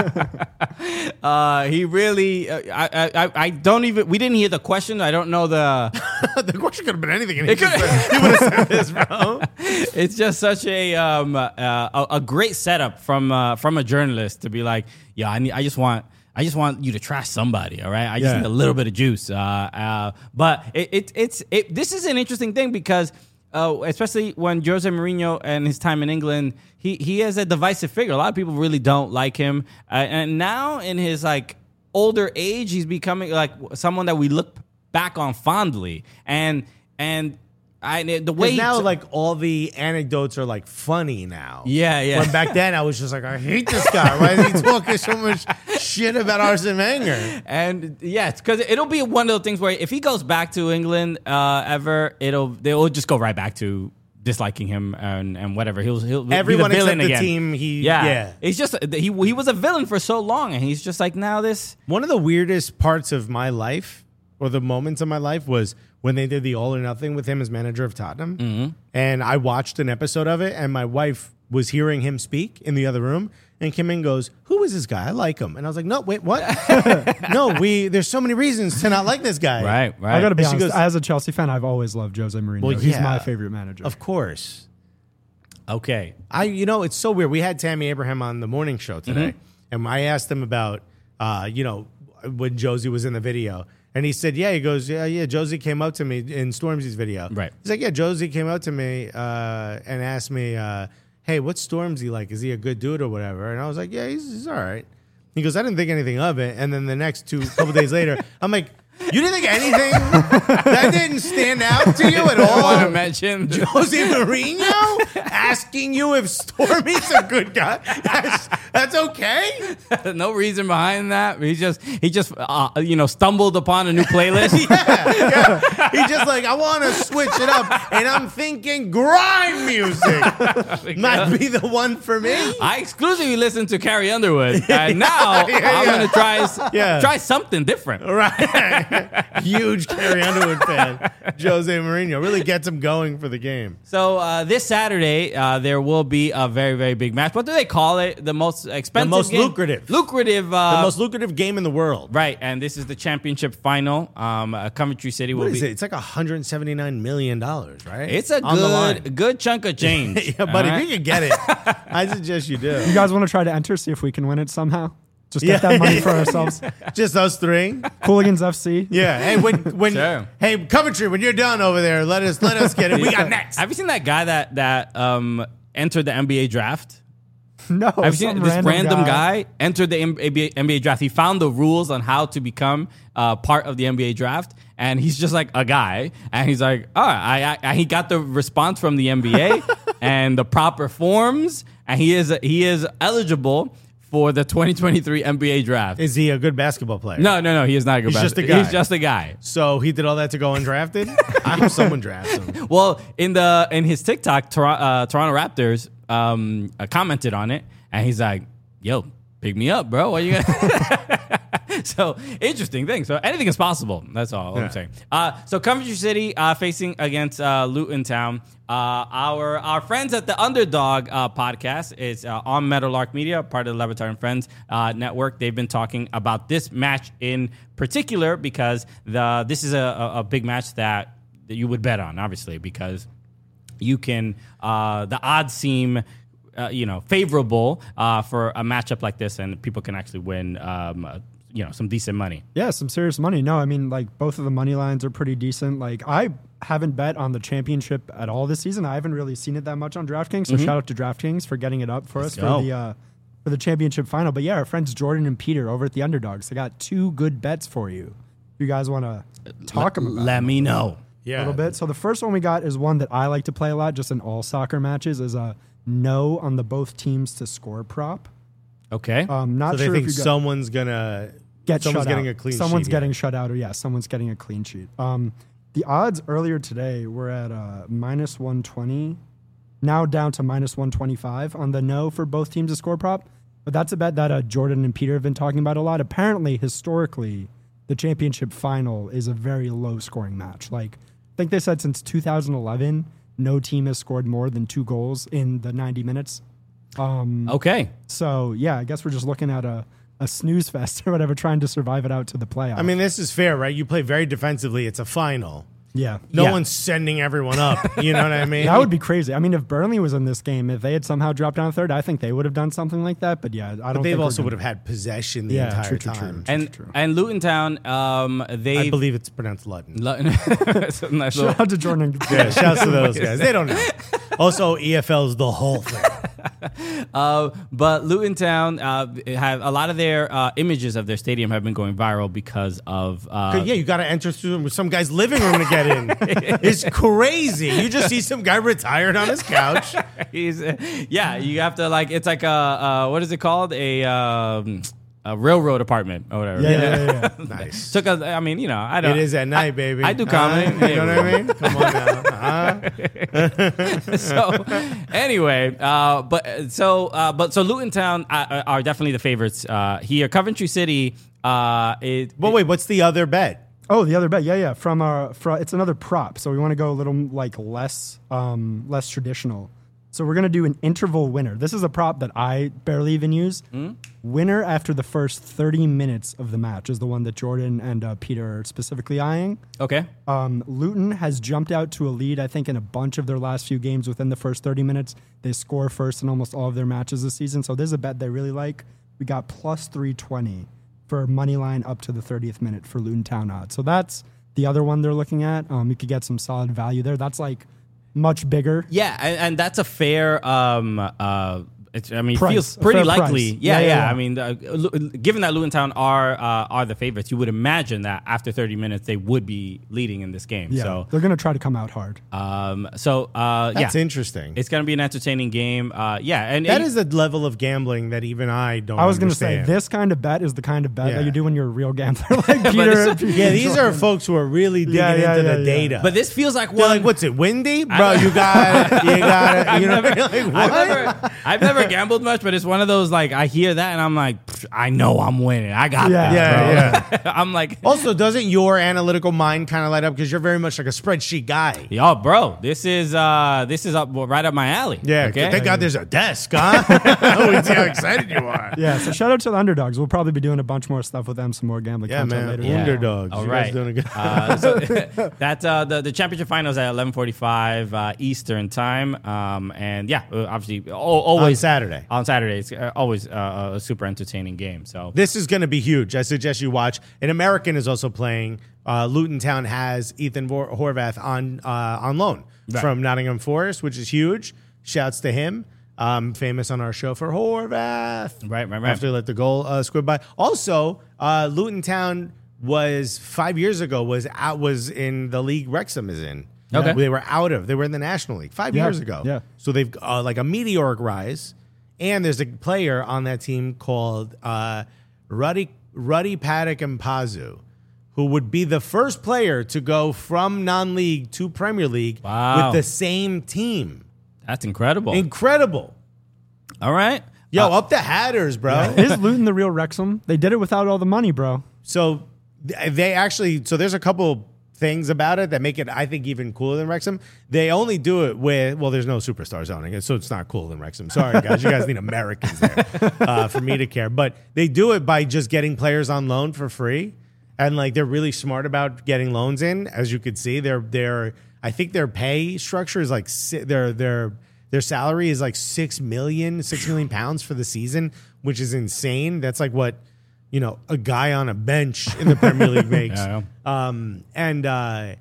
[SPEAKER 5] Uh, he really. Uh, I, I. I don't even. We didn't hear the question. I don't know the.
[SPEAKER 4] The question could have been anything. And he,
[SPEAKER 5] It could-
[SPEAKER 4] just said, he would have said this, bro.
[SPEAKER 5] It's just such a um uh, a, a great setup from uh, from a journalist to be like, yeah, I need. I just want. I just want you to trash somebody, all right? I just
[SPEAKER 4] Yeah.
[SPEAKER 5] need a little bit of juice. Uh, uh, but it, it, it's it, this is an interesting thing because, uh, especially when Jose Mourinho and his time in England, he he is a divisive figure. A lot of people really don't like him, uh, and now in his like older age, he's becoming like someone that we look back on fondly. And and I the way
[SPEAKER 4] Because now,
[SPEAKER 5] he-
[SPEAKER 4] like, all the anecdotes are, like, funny now.
[SPEAKER 5] yeah, yeah.
[SPEAKER 4] When back then, I was just like, I hate this guy. Why is he talking so much shit about Arsene Wenger?
[SPEAKER 5] And yeah, because it'll be one of those things where if he goes back to England uh, ever, it'll they'll just go right back to disliking him and, and whatever. He'll he'll
[SPEAKER 4] Everyone
[SPEAKER 5] be the villain
[SPEAKER 4] except the
[SPEAKER 5] again.
[SPEAKER 4] team, he-
[SPEAKER 5] yeah.
[SPEAKER 4] yeah.
[SPEAKER 5] It's just he he was a villain for so long, and he's just like now this.
[SPEAKER 4] One of the weirdest parts of my life, or the moments of my life, was when they did the All or Nothing with him as manager of Tottenham.
[SPEAKER 5] Mm-hmm.
[SPEAKER 4] And I watched an episode of it, and my wife was hearing him speak in the other room, and came in and goes, who is this guy? I like him. And I was like, no, wait, what? no, we. There's so many reasons to not like this guy.
[SPEAKER 5] Right, right.
[SPEAKER 6] I got to be
[SPEAKER 4] And she
[SPEAKER 6] honest.
[SPEAKER 4] goes-
[SPEAKER 6] as a Chelsea fan, I've always loved Jose Mourinho.
[SPEAKER 4] Well,
[SPEAKER 6] He's
[SPEAKER 4] yeah.
[SPEAKER 6] my favorite manager.
[SPEAKER 4] Of course.
[SPEAKER 5] Okay.
[SPEAKER 4] I, you know, it's so weird. We had Tammy Abraham on the morning show today, and I asked him about, uh, you know, when Josie was in the video, and he said, yeah, he goes, yeah, yeah, Josie came up to me in Stormzy's video.
[SPEAKER 5] Right.
[SPEAKER 4] He's like, yeah, Josie came up to me uh, and asked me, uh, hey, what's Stormzy like? Is he a good dude or whatever? And I was like, yeah, he's, he's all right. He goes, I didn't think anything of it. And then the next two couple days later, I'm like, you didn't think anything? That didn't stand out to you at
[SPEAKER 5] I want to
[SPEAKER 4] all?
[SPEAKER 5] mention
[SPEAKER 4] Jose Mourinho asking you if Stormy's a good guy. That's, that's okay.
[SPEAKER 5] no reason behind that. He just he just uh, you know stumbled upon a new playlist.
[SPEAKER 4] Yeah, yeah. He's just like, I want to switch it up, and I'm thinking grime music might be the one for me.
[SPEAKER 5] I exclusively listen to Carrie Underwood, and now
[SPEAKER 4] Yeah,
[SPEAKER 5] I'm
[SPEAKER 4] yeah.
[SPEAKER 5] gonna try s-
[SPEAKER 4] Yeah.
[SPEAKER 5] try something different.
[SPEAKER 4] Right. Huge Carrie Underwood fan. Jose Mourinho really gets him going for the game.
[SPEAKER 5] So uh, this Saturday, uh, there will be a very, very big match. What do they call it? The most expensive,
[SPEAKER 4] The most
[SPEAKER 5] game?
[SPEAKER 4] lucrative.
[SPEAKER 5] lucrative, uh,
[SPEAKER 4] The most lucrative game in the world.
[SPEAKER 5] right? And this is the championship final. Um, uh, Coventry City will
[SPEAKER 4] What is
[SPEAKER 5] be.
[SPEAKER 4] it? It's like one hundred seventy-nine million dollars, right?
[SPEAKER 5] It's a
[SPEAKER 4] On the line.
[SPEAKER 5] good, good chunk of change.
[SPEAKER 4] Yeah, but
[SPEAKER 5] all
[SPEAKER 4] if
[SPEAKER 5] right?
[SPEAKER 4] you can get it, I suggest you do.
[SPEAKER 6] You guys want to try to enter, see if we can win it somehow? Just
[SPEAKER 4] Yeah.
[SPEAKER 6] get that money for ourselves.
[SPEAKER 4] Just us three.
[SPEAKER 6] Hooligans F C.
[SPEAKER 4] Yeah. Hey, when when
[SPEAKER 5] Sure.
[SPEAKER 4] hey Coventry, when you're done over there, let us let us get it. We got next.
[SPEAKER 5] Have you seen that guy that that um, entered the N B A draft?
[SPEAKER 6] No,
[SPEAKER 5] Have you seen
[SPEAKER 6] some
[SPEAKER 5] this random,
[SPEAKER 6] guy.
[SPEAKER 5] guy. entered the N B A, N B A draft? He found the rules on how to become uh, part of the N B A draft, and he's just like a guy, and he's like, "Oh, I, I he got the response from the N B A and the proper forms, and he is he is eligible for the twenty twenty-three N B A draft."
[SPEAKER 4] Is he a good basketball player?
[SPEAKER 5] No, no, no. He is not a good.
[SPEAKER 4] He's
[SPEAKER 5] bas-
[SPEAKER 4] just a guy.
[SPEAKER 5] He's just a guy.
[SPEAKER 4] So he did all that to go undrafted? I hope someone drafts him.
[SPEAKER 5] Well, in the in his TikTok, Tor- uh, Toronto Raptors um, uh, commented on it, and he's like, "Yo, pick me up, bro. What you gonna?" So interesting thing. So anything is possible. That's all
[SPEAKER 4] Yeah.
[SPEAKER 5] I'm saying. Uh, so Coventry City uh, facing against uh, Luton Town. Uh, our our friends at the Underdog uh, podcast is uh, on Meadowlark Media, part of the Levitar and Friends uh, network. They've been talking about this match in particular because the this is a, a, a big match that, that you would bet on, obviously, because you can uh, the odds seem. Uh, you know, favorable uh, for a matchup like this, and people can actually win, um, uh, you know, some decent money.
[SPEAKER 6] Yeah, some serious money. No, I mean, like, both of the money lines are pretty decent. Like, I haven't bet on the championship at all this season. I haven't really seen it that much on DraftKings, so
[SPEAKER 5] Mhm.
[SPEAKER 6] shout out to DraftKings for getting it up for
[SPEAKER 5] Let's
[SPEAKER 6] us
[SPEAKER 5] go.
[SPEAKER 6] for the uh, for the championship final. But yeah, our friends Jordan and Peter over at the Underdogs, they got two good bets for you. If you guys want to talk
[SPEAKER 5] L-
[SPEAKER 6] about
[SPEAKER 5] let
[SPEAKER 6] them
[SPEAKER 5] me know.
[SPEAKER 6] a little bit. So the first one we got is one that I like to play a lot, just in all soccer matches, is a no on the both teams to score prop.
[SPEAKER 5] Okay.
[SPEAKER 6] Um, not
[SPEAKER 4] so they
[SPEAKER 6] sure
[SPEAKER 4] think
[SPEAKER 6] if you got,
[SPEAKER 4] someone's gonna
[SPEAKER 6] get
[SPEAKER 4] someone's
[SPEAKER 6] shut
[SPEAKER 4] getting
[SPEAKER 6] out.
[SPEAKER 4] a clean
[SPEAKER 6] Someone's
[SPEAKER 4] sheet.
[SPEAKER 6] getting
[SPEAKER 4] yeah.
[SPEAKER 6] shut out, or yeah, someone's getting a clean sheet. Um, the odds earlier today were at uh, minus one twenty, now down to minus one twenty-five on the no for both teams to score prop. But that's a bet that uh, Jordan and Peter have been talking about a lot. Apparently, historically, the championship final is a very low scoring match. Like, I think they said since two thousand eleven, no team has scored more than two goals in the ninety minutes. Um,
[SPEAKER 5] Okay.
[SPEAKER 6] So, yeah, I guess we're just looking at a, a snooze fest or whatever, trying to survive it out to the playoffs.
[SPEAKER 4] I mean, this is fair, right? You play very defensively. It's a final.
[SPEAKER 6] yeah.
[SPEAKER 4] No
[SPEAKER 5] Yeah.
[SPEAKER 4] one's sending everyone up. You know what I mean?
[SPEAKER 6] That would be crazy. I mean, if Burnley was in this game, if they had somehow dropped down third, I think they would have done something like that. But yeah, I don't
[SPEAKER 4] But
[SPEAKER 6] think
[SPEAKER 4] they
[SPEAKER 6] we're
[SPEAKER 4] also
[SPEAKER 6] gonna-
[SPEAKER 4] would have had possession the
[SPEAKER 6] Yeah,
[SPEAKER 4] entire
[SPEAKER 6] true, true, true.
[SPEAKER 4] time.
[SPEAKER 5] And and Luton Town, um, they
[SPEAKER 4] I believe it's pronounced Luton.
[SPEAKER 5] It's a nice
[SPEAKER 6] Shout
[SPEAKER 5] little-
[SPEAKER 6] out to Jordan.
[SPEAKER 4] Yeah, shouts to those guys. They don't know. Also, E F L is the whole thing.
[SPEAKER 5] Uh, but Luton Town uh, have a lot of their uh, images of their stadium have been going viral because of uh,
[SPEAKER 4] yeah, you got to enter through some guy's living room to get in. It's crazy. You just see some guy retired on his couch.
[SPEAKER 5] He's, yeah, you have to like it's like a uh, what is it called a um, a railroad apartment or whatever.
[SPEAKER 6] Yeah, yeah, yeah, yeah.
[SPEAKER 4] Nice.
[SPEAKER 5] Took a, I mean, you know, I don't.
[SPEAKER 4] It is at night,
[SPEAKER 5] I-
[SPEAKER 4] baby.
[SPEAKER 5] I do comedy.
[SPEAKER 4] Uh, you know what I mean? Come on now. Uh-huh.
[SPEAKER 5] So anyway, uh, but so uh, but so Luton Town are, are definitely the favorites uh, here. Coventry City. Uh, it,
[SPEAKER 4] But wait, what's the other bet?
[SPEAKER 6] Oh, the other bet, yeah, yeah. From our, from, it's another prop, so we want to go a little like less, um, less traditional. So we're gonna do an interval winner. This is a prop that I barely even use.
[SPEAKER 5] Mm?
[SPEAKER 6] Winner after the first thirty minutes of the match is the one that Jordan and uh, Peter are specifically eyeing.
[SPEAKER 5] okay.
[SPEAKER 6] Um, Luton has jumped out to a lead, I think, in a bunch of their last few games within the first thirty minutes. They score first in almost all of their matches this season. So this is a bet they really like. We got plus three twenty for money line up to the thirtieth minute for Luton Town odds. So that's the other one they're looking at. Um, you could get some solid value there. That's like much bigger.
[SPEAKER 5] Yeah, and, and that's a fair. Um, uh, it's, I mean, it
[SPEAKER 6] Price,
[SPEAKER 5] feels
[SPEAKER 6] a
[SPEAKER 5] pretty
[SPEAKER 6] fair
[SPEAKER 5] likely.
[SPEAKER 6] price.
[SPEAKER 5] Yeah,
[SPEAKER 6] Yeah,
[SPEAKER 5] yeah,
[SPEAKER 6] yeah, yeah.
[SPEAKER 5] I mean, uh, Lu- given that Luton Town are uh, are the favorites, you would imagine that after thirty minutes they would be leading in this game.
[SPEAKER 6] Yeah,
[SPEAKER 5] So,
[SPEAKER 6] they're going to try to come out hard.
[SPEAKER 5] um, so uh,
[SPEAKER 4] That's
[SPEAKER 5] yeah,
[SPEAKER 4] interesting.
[SPEAKER 5] it's going to be an entertaining game. Uh, yeah, and
[SPEAKER 4] That
[SPEAKER 5] and-
[SPEAKER 4] is a level of gambling that even I don't
[SPEAKER 6] I was going to say,
[SPEAKER 4] understand.
[SPEAKER 6] this kind of bet is the kind of bet
[SPEAKER 4] Yeah.
[SPEAKER 6] that you do when you're a real gambler. like Peter,
[SPEAKER 5] it's-
[SPEAKER 6] Peter
[SPEAKER 4] Yeah, these are
[SPEAKER 6] Jordan.
[SPEAKER 4] folks who are really digging
[SPEAKER 6] Yeah, yeah,
[SPEAKER 4] into
[SPEAKER 6] yeah,
[SPEAKER 4] the
[SPEAKER 6] yeah.
[SPEAKER 4] data.
[SPEAKER 5] but this feels like
[SPEAKER 4] They're
[SPEAKER 5] one.
[SPEAKER 4] like, what's it, windy? Bro, you got it. You got it. You know,
[SPEAKER 5] never-
[SPEAKER 4] like, what?
[SPEAKER 5] I've never, I've never gambled much, but it's one of those like I hear that and I'm like, I know I'm winning. I got
[SPEAKER 6] Yeah.
[SPEAKER 5] that,
[SPEAKER 4] Yeah,
[SPEAKER 5] bro. I'm like,
[SPEAKER 4] Also, doesn't your analytical mind kind of light up because you're very much like a spreadsheet guy?
[SPEAKER 5] yo, bro, this is uh, this is up right up my alley.
[SPEAKER 4] Yeah,
[SPEAKER 5] okay.
[SPEAKER 4] thank God there's a desk, huh? We see how excited you are.
[SPEAKER 6] Yeah, so shout out to the underdogs. We'll probably be doing a bunch more stuff with them, some more gambling
[SPEAKER 4] Yeah,
[SPEAKER 6] content
[SPEAKER 4] man.
[SPEAKER 6] later.
[SPEAKER 5] Yeah.
[SPEAKER 4] Underdogs.
[SPEAKER 5] All
[SPEAKER 4] You
[SPEAKER 5] right.
[SPEAKER 4] guys doing a good
[SPEAKER 5] uh, so that's uh, the the championship finals at eleven forty-five uh, Eastern time. Um, and yeah, uh, obviously, al- always
[SPEAKER 4] On Saturday.
[SPEAKER 5] On Saturday, it's uh, always uh, a super entertaining game. So
[SPEAKER 4] This is going to be huge. I suggest you watch. An American is also playing. Uh, Luton Town has Ethan Vor- Horvath on uh, on loan
[SPEAKER 5] Right.
[SPEAKER 4] from Nottingham Forest, which is huge. Shouts to him. Um, famous on our show for Horvath.
[SPEAKER 5] Right, right, right.
[SPEAKER 4] After he let the goal uh, squib by. Also, uh, Luton Town was five years ago was out was in the league Wrexham is in.
[SPEAKER 5] Okay.
[SPEAKER 4] They were out of. They were in the National League five
[SPEAKER 6] Yeah,
[SPEAKER 4] years ago.
[SPEAKER 6] yeah.
[SPEAKER 4] So they've uh, like a meteoric rise. And there's a player on that team called uh, Ruddy Ruddy Paddock Mpazu, who would be the first player to go from non-league to Premier League
[SPEAKER 5] Wow.
[SPEAKER 4] with the same team.
[SPEAKER 5] that's incredible.
[SPEAKER 4] Incredible.
[SPEAKER 5] All right.
[SPEAKER 4] Yo,
[SPEAKER 5] Uh,
[SPEAKER 4] up the Hatters, bro.
[SPEAKER 6] Is Luton the real Wrexham? They did it without all the money, bro.
[SPEAKER 4] So th- they actually, so there's a couple things about it that make it, I think, even cooler than Wrexham. They only do it with, well, there's no superstars owning it, so it's not cooler than Wrexham. Sorry, guys. You guys need Americans there uh, for me to care. But they do it by just getting players on loan for free. And like they're really smart about getting loans in. As you could see, they're, they're I think their pay structure is like, si- their, their, their salary is like six million, six million pounds for the season, which is insane. That's like what, you know, a guy on a bench in the Premier League makes.
[SPEAKER 5] Yeah,
[SPEAKER 4] Um, and uh,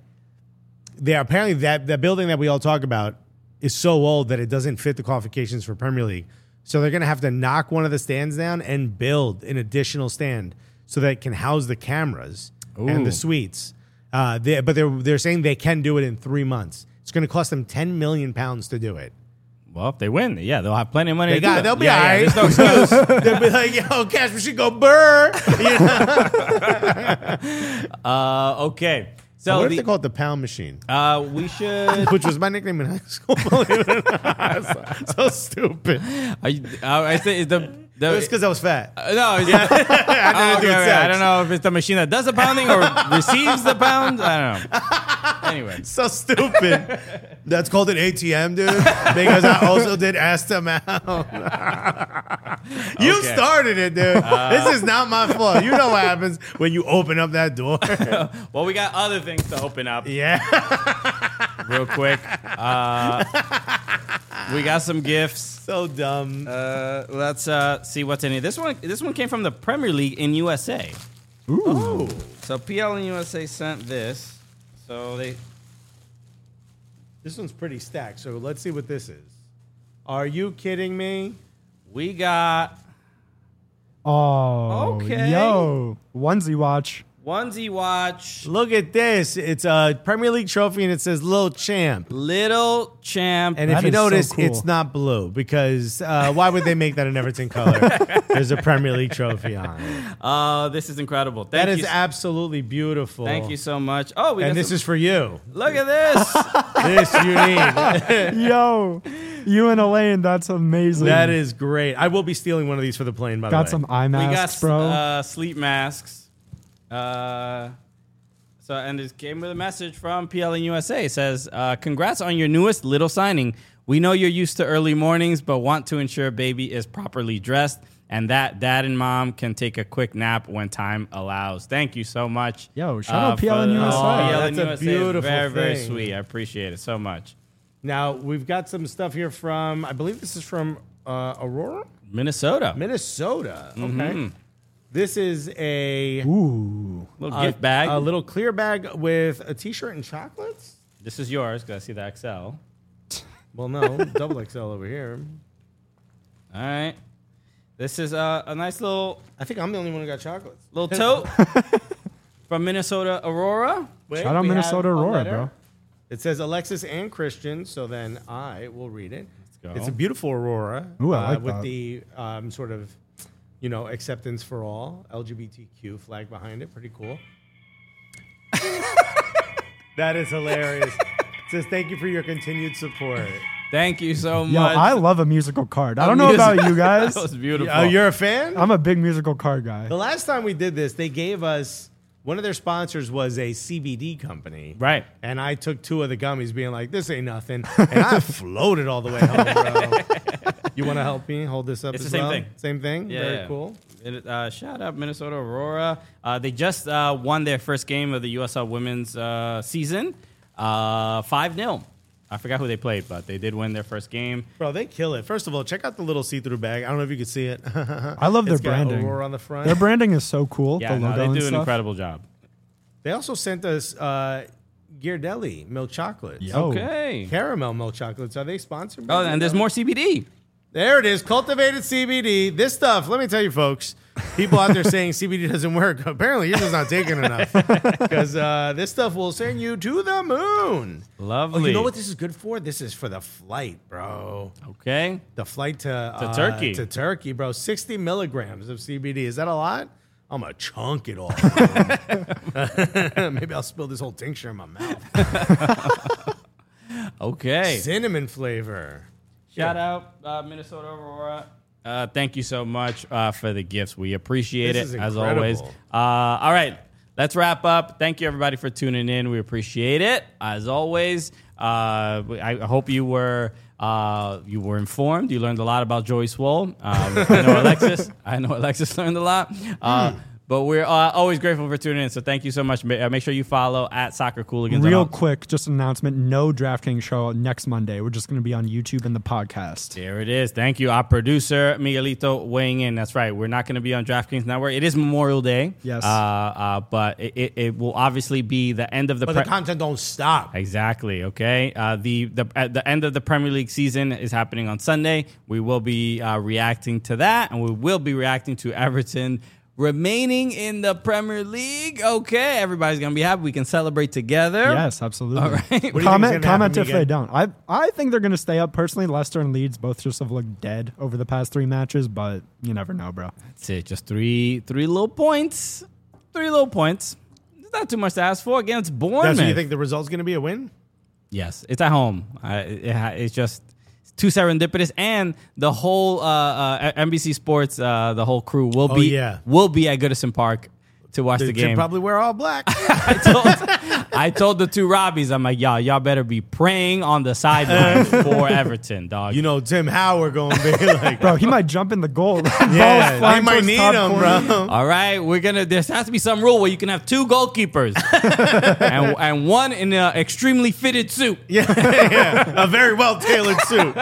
[SPEAKER 4] they apparently that that building that we all talk about is so old that it doesn't fit the qualifications for Premier League. So they're going to have to knock one of the stands down and build an additional stand so that it can house the cameras and
[SPEAKER 5] Ooh.
[SPEAKER 4] the suites. Uh, they, but they're they're saying they can do it in three months. It's going to cost them ten million pounds to do it.
[SPEAKER 5] Well, if they win, yeah, they'll have plenty of money.
[SPEAKER 4] They
[SPEAKER 5] to
[SPEAKER 4] got,
[SPEAKER 5] do it.
[SPEAKER 4] they'll be
[SPEAKER 5] yeah,
[SPEAKER 4] all right.
[SPEAKER 5] yeah, there's no excuse.
[SPEAKER 4] They'll be like, yo, cash machine go burr. You know?
[SPEAKER 5] uh, okay. So
[SPEAKER 4] what if
[SPEAKER 5] the-
[SPEAKER 4] they call it the pound machine?
[SPEAKER 5] Uh, we should.
[SPEAKER 4] Which was my nickname in high school. Believe it or not. so, so stupid.
[SPEAKER 5] Are you, uh, I say the. the
[SPEAKER 4] It was because I was fat.
[SPEAKER 5] uh, no, it's
[SPEAKER 4] Yeah.
[SPEAKER 5] oh,
[SPEAKER 4] I didn't
[SPEAKER 5] okay,
[SPEAKER 4] do
[SPEAKER 5] okay.
[SPEAKER 4] sex.
[SPEAKER 5] I don't know if it's the machine that does the pounding or receives the pound. I don't know. Anyway,
[SPEAKER 4] So stupid. That's called an A T M, dude. Because I also did ass to mouth. You
[SPEAKER 5] Okay.
[SPEAKER 4] started it, dude. This is not my fault. You know what happens when you open up that door.
[SPEAKER 5] well, we got other things to open up
[SPEAKER 4] Yeah.
[SPEAKER 5] real quick. Uh, we got some gifts.
[SPEAKER 4] So dumb.
[SPEAKER 5] Uh, let's uh, see what's in it. This one, this one came from the Premier League in U S A.
[SPEAKER 4] Ooh.
[SPEAKER 5] So P L and U S A sent this. So they.
[SPEAKER 4] This one's pretty stacked. So let's see what this is. Are you kidding me?
[SPEAKER 5] We got
[SPEAKER 6] Oh,
[SPEAKER 5] Okay.
[SPEAKER 6] yo, onesie watch.
[SPEAKER 5] onesie watch.
[SPEAKER 4] Look at this. It's a Premier League trophy and it says Lil Champ.
[SPEAKER 5] Little champ.
[SPEAKER 4] And if
[SPEAKER 6] That
[SPEAKER 4] you
[SPEAKER 6] is so
[SPEAKER 4] notice,
[SPEAKER 6] cool.
[SPEAKER 4] it's not blue because uh, why would they make that an Everton color? There's a Premier League trophy on it.
[SPEAKER 5] Uh, this is incredible. Thank
[SPEAKER 4] That is
[SPEAKER 5] you.
[SPEAKER 4] absolutely beautiful.
[SPEAKER 5] Thank you so much. Oh, we
[SPEAKER 4] And
[SPEAKER 5] got
[SPEAKER 4] this
[SPEAKER 5] some-
[SPEAKER 4] is for you.
[SPEAKER 5] Look at this.
[SPEAKER 4] This you need.
[SPEAKER 6] Yo, you and Elaine, that's amazing.
[SPEAKER 4] That is great. I will be stealing one of these for the plane, by
[SPEAKER 6] Got
[SPEAKER 4] the way.
[SPEAKER 6] some eye
[SPEAKER 5] we got
[SPEAKER 6] masks, bro.
[SPEAKER 5] uh, sleep masks. Uh, so and this came with a message from P L N U S A. It says, uh, "Congrats on your newest little signing. We know you're used to early mornings, but want to ensure baby is properly dressed and that dad and mom can take a quick nap when time allows." Thank you so much.
[SPEAKER 6] Yo, shout out
[SPEAKER 5] for
[SPEAKER 6] P L N
[SPEAKER 5] the-
[SPEAKER 6] U S A.
[SPEAKER 5] Oh, P L N
[SPEAKER 4] That's a
[SPEAKER 5] U S A is
[SPEAKER 4] beautiful
[SPEAKER 5] very, very
[SPEAKER 4] thing.
[SPEAKER 5] sweet. I appreciate it so much.
[SPEAKER 4] Now, we've got some stuff here from, I believe this is from uh, Aurora?
[SPEAKER 5] Minnesota.
[SPEAKER 4] Minnesota. Okay.
[SPEAKER 5] Mhm.
[SPEAKER 4] This is a
[SPEAKER 6] Ooh.
[SPEAKER 5] Little
[SPEAKER 4] a-
[SPEAKER 5] gift bag.
[SPEAKER 4] A little clear bag with a t-shirt and chocolates?
[SPEAKER 5] This is yours because I see the X L.
[SPEAKER 4] Well, no, double X L over here.
[SPEAKER 5] All right. This is a, a nice little
[SPEAKER 4] I think I'm the only one who got chocolates.
[SPEAKER 5] little tote from Minnesota Aurora.
[SPEAKER 4] Wait,
[SPEAKER 6] Shout out
[SPEAKER 4] we have
[SPEAKER 6] Minnesota
[SPEAKER 4] a
[SPEAKER 6] Aurora,
[SPEAKER 4] letter.
[SPEAKER 6] bro.
[SPEAKER 4] It says Alexis and Christian, so then I will read it.
[SPEAKER 5] go.
[SPEAKER 4] It's a beautiful Aurora.
[SPEAKER 6] Ooh, I
[SPEAKER 4] uh,
[SPEAKER 6] like
[SPEAKER 4] with
[SPEAKER 6] that.
[SPEAKER 4] the um, sort of, you know, acceptance for all, L G B T Q flag behind it. Pretty cool. That is hilarious. It says, thank you for your continued support.
[SPEAKER 5] Thank you so
[SPEAKER 6] Yo,
[SPEAKER 5] much.
[SPEAKER 6] I love a musical card. I
[SPEAKER 5] A
[SPEAKER 6] don't know
[SPEAKER 5] music-
[SPEAKER 6] about you guys.
[SPEAKER 5] That was beautiful.
[SPEAKER 4] Oh, you're a fan?
[SPEAKER 6] I'm a big musical card guy.
[SPEAKER 4] The last time we did this, they gave us one of their sponsors was a C B D company.
[SPEAKER 5] Right.
[SPEAKER 4] And I took two of the gummies being like, this ain't nothing. And I floated all the way home, bro. You want to help me hold this up
[SPEAKER 5] It's
[SPEAKER 4] as
[SPEAKER 5] the same
[SPEAKER 4] well?
[SPEAKER 5] thing.
[SPEAKER 4] Same thing?
[SPEAKER 5] Yeah.
[SPEAKER 4] Very cool.
[SPEAKER 5] It, uh, shout out Minnesota Aurora. Uh, they just uh, won their first game of the U S L women's uh, season, uh, five nil. I forgot who they played, but they did win their first game.
[SPEAKER 4] Bro, they kill it. First of all, check out the little see-through bag. I don't know if you can see it.
[SPEAKER 6] I love their
[SPEAKER 4] It's got
[SPEAKER 6] branding.
[SPEAKER 4] Aurora on the front.
[SPEAKER 6] Their branding is so cool.
[SPEAKER 5] Yeah,
[SPEAKER 6] the
[SPEAKER 5] no,
[SPEAKER 6] logo
[SPEAKER 5] they
[SPEAKER 6] and
[SPEAKER 5] do an
[SPEAKER 6] stuff.
[SPEAKER 5] incredible job.
[SPEAKER 4] They also sent us uh, Ghirardelli milk chocolates.
[SPEAKER 6] Yo.
[SPEAKER 5] Okay.
[SPEAKER 4] Caramel milk chocolates. Are they sponsored by
[SPEAKER 5] Oh, and there's
[SPEAKER 4] them?
[SPEAKER 5] more C B D.
[SPEAKER 4] There it is. Cultivated C B D. This stuff, let me tell you, folks, people out there saying C B D doesn't work. Apparently, you're just not taking enough. Because uh, this stuff will send you to the moon.
[SPEAKER 5] Lovely.
[SPEAKER 4] Oh, you know what this is good for? This is for the flight, bro.
[SPEAKER 5] Okay.
[SPEAKER 4] The flight to,
[SPEAKER 5] To
[SPEAKER 4] uh,
[SPEAKER 5] Turkey.
[SPEAKER 4] To Turkey, bro. sixty milligrams of C B D. Is that a lot? I'm going to chunk it all. Maybe I'll spill this whole tincture in my mouth.
[SPEAKER 5] Okay.
[SPEAKER 4] Cinnamon flavor.
[SPEAKER 5] Shout out uh, Minnesota Aurora. Uh, thank you so much uh, for the gifts. We appreciate
[SPEAKER 4] This
[SPEAKER 5] it,
[SPEAKER 4] is
[SPEAKER 5] as
[SPEAKER 4] incredible.
[SPEAKER 5] always. Uh, all right, let's wrap up. Thank you, everybody, for tuning in. We appreciate it, as always. Uh, I, I hope you were uh, you were informed. You learned a lot about Joey Swoll. Um, I know Alexis. I know Alexis learned a lot. Uh, But we're uh, always grateful for tuning in. So thank you so much. Ma- uh, Make sure you follow at Soccer Cooligans.
[SPEAKER 6] Real
[SPEAKER 5] on all-
[SPEAKER 6] quick, just an announcement. No DraftKings show next Monday. We're just going to be on YouTube and the podcast.
[SPEAKER 5] There it is. Thank you. Our producer, Miguelito, weighing in. That's right. We're not going to be on DraftKings Network. It is Memorial Day.
[SPEAKER 6] Yes.
[SPEAKER 5] Uh, uh, but it, it, it will obviously be the end of the...
[SPEAKER 4] But
[SPEAKER 5] pre-
[SPEAKER 4] the content don't stop.
[SPEAKER 5] Exactly. Okay. Uh, the the at the end of the Premier League season is happening on Sunday. We will be uh, reacting to that, and we will be reacting to Everton remaining in the Premier League. Okay, everybody's gonna be happy. We can celebrate together.
[SPEAKER 6] Yes, absolutely.
[SPEAKER 5] All right.
[SPEAKER 4] What do you think is
[SPEAKER 6] Comment
[SPEAKER 4] gonna
[SPEAKER 6] comment
[SPEAKER 4] happen,
[SPEAKER 6] if they
[SPEAKER 4] Miguel?
[SPEAKER 6] don't. I I think they're going to stay up. Personally, Leicester and Leeds both just have looked dead over the past three matches, but you never know, bro.
[SPEAKER 5] That's it. Just three three little points. Three little points. It's not too much to ask for against Bournemouth.
[SPEAKER 4] That's what you think the result's going to be a win?
[SPEAKER 5] Yes, it's at home. Uh, it, ha- it's just too serendipitous, and the whole uh, uh, N B C Sports, uh, the whole crew will
[SPEAKER 4] Oh,
[SPEAKER 5] be
[SPEAKER 4] yeah.
[SPEAKER 5] will be at Goodison Park to watch
[SPEAKER 4] They
[SPEAKER 5] the
[SPEAKER 4] should
[SPEAKER 5] game.
[SPEAKER 4] probably wear all black.
[SPEAKER 5] I told I told the two Robbies, I'm like, y'all, y'all better be praying on the sidelines for Everton, dog.
[SPEAKER 4] You know, Tim Howard going to be like,
[SPEAKER 6] Bro, he might jump in the goal.
[SPEAKER 4] yeah,
[SPEAKER 6] flying
[SPEAKER 4] they might
[SPEAKER 6] towards
[SPEAKER 4] need
[SPEAKER 6] top
[SPEAKER 4] him,
[SPEAKER 6] corner.
[SPEAKER 4] bro.
[SPEAKER 5] All right, we're gonna. There has to be some rule where you can have two goalkeepers and, and one in an extremely fitted suit.
[SPEAKER 4] Yeah, yeah, a very well tailored suit.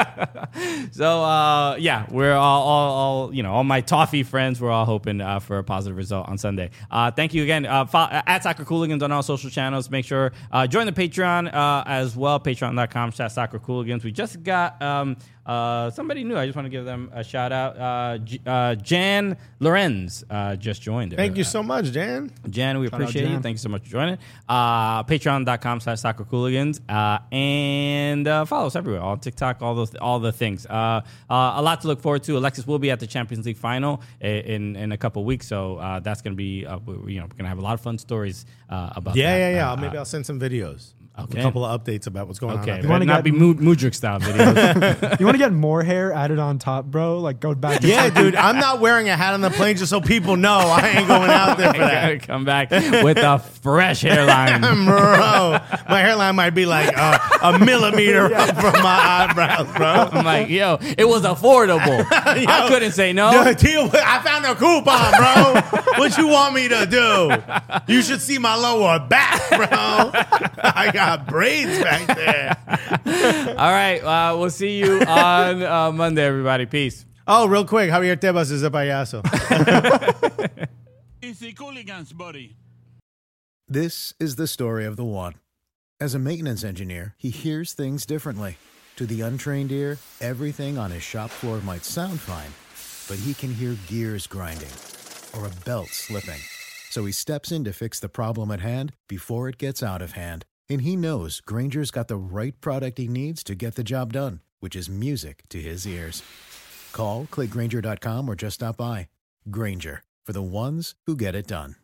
[SPEAKER 5] So uh, yeah, we're all, all, all, you know, all my toffee friends. We're all hoping uh, for a positive result on Sunday. Uh, thank you again. Uh, fo- at Soccer Cooligans on all social channels. Make sure uh, join the Patreon uh, as well. Patreon dot com slash Soccer Cooligans. We just got um, uh, somebody new. I just want to give them a shout out. Uh, J- uh, Jan Lorenz uh, just joined.
[SPEAKER 4] Thank you so much, Dan.
[SPEAKER 5] Jan, we
[SPEAKER 6] Shout out,
[SPEAKER 5] appreciate you.
[SPEAKER 6] Jan.
[SPEAKER 5] Thank you so much for joining. Uh, Patreon dot com slash Soccer Cooligans. Uh, and uh, follow us everywhere on TikTok, all those, all the things. Uh, uh, a lot to look forward to. Alexis will be at the Champions League final in, in a couple weeks. So uh, that's going to be, uh, we- you know, we're going to have a lot of fun stories uh, about
[SPEAKER 4] Yeah,
[SPEAKER 5] that.
[SPEAKER 4] yeah, yeah.
[SPEAKER 5] Uh,
[SPEAKER 4] Maybe I'll send some videos.
[SPEAKER 5] Okay.
[SPEAKER 4] A couple of updates about what's going
[SPEAKER 5] Okay,
[SPEAKER 4] on. out
[SPEAKER 5] it
[SPEAKER 4] there.
[SPEAKER 5] might
[SPEAKER 6] wanna
[SPEAKER 5] not
[SPEAKER 6] get-
[SPEAKER 5] be Mu- Mudryk style videos.
[SPEAKER 6] You want to get more hair added on top, bro? Like go back to
[SPEAKER 4] Yeah, dude, I'm not wearing a hat on the plane just so people know I ain't going out there for
[SPEAKER 5] I
[SPEAKER 4] that.
[SPEAKER 5] gotta come back with a fresh hairline.
[SPEAKER 4] Bro, my hairline might be like uh, a millimeter up from my eyebrows, bro.
[SPEAKER 5] I'm like, yo, it was affordable. I couldn't say no.
[SPEAKER 4] The deal- I found a coupon, bro. What you want me to do? You should see my lower back, bro. I got braids back there.
[SPEAKER 5] All right, uh, we'll see you on uh, Monday, everybody. Peace.
[SPEAKER 4] Oh, real quick, Javier Tebas is a payaso.
[SPEAKER 12] Easy Cooligans, buddy.
[SPEAKER 13] This is the story of the one. As a maintenance engineer, he hears things differently. To the untrained ear, everything on his shop floor might sound fine, but he can hear gears grinding or a belt slipping. So he steps in to fix the problem at hand before it gets out of hand. And he knows Granger's got the right product he needs to get the job done, which is music to his ears. Call, click Granger dot com, or just stop by. Granger, for the ones who get it done.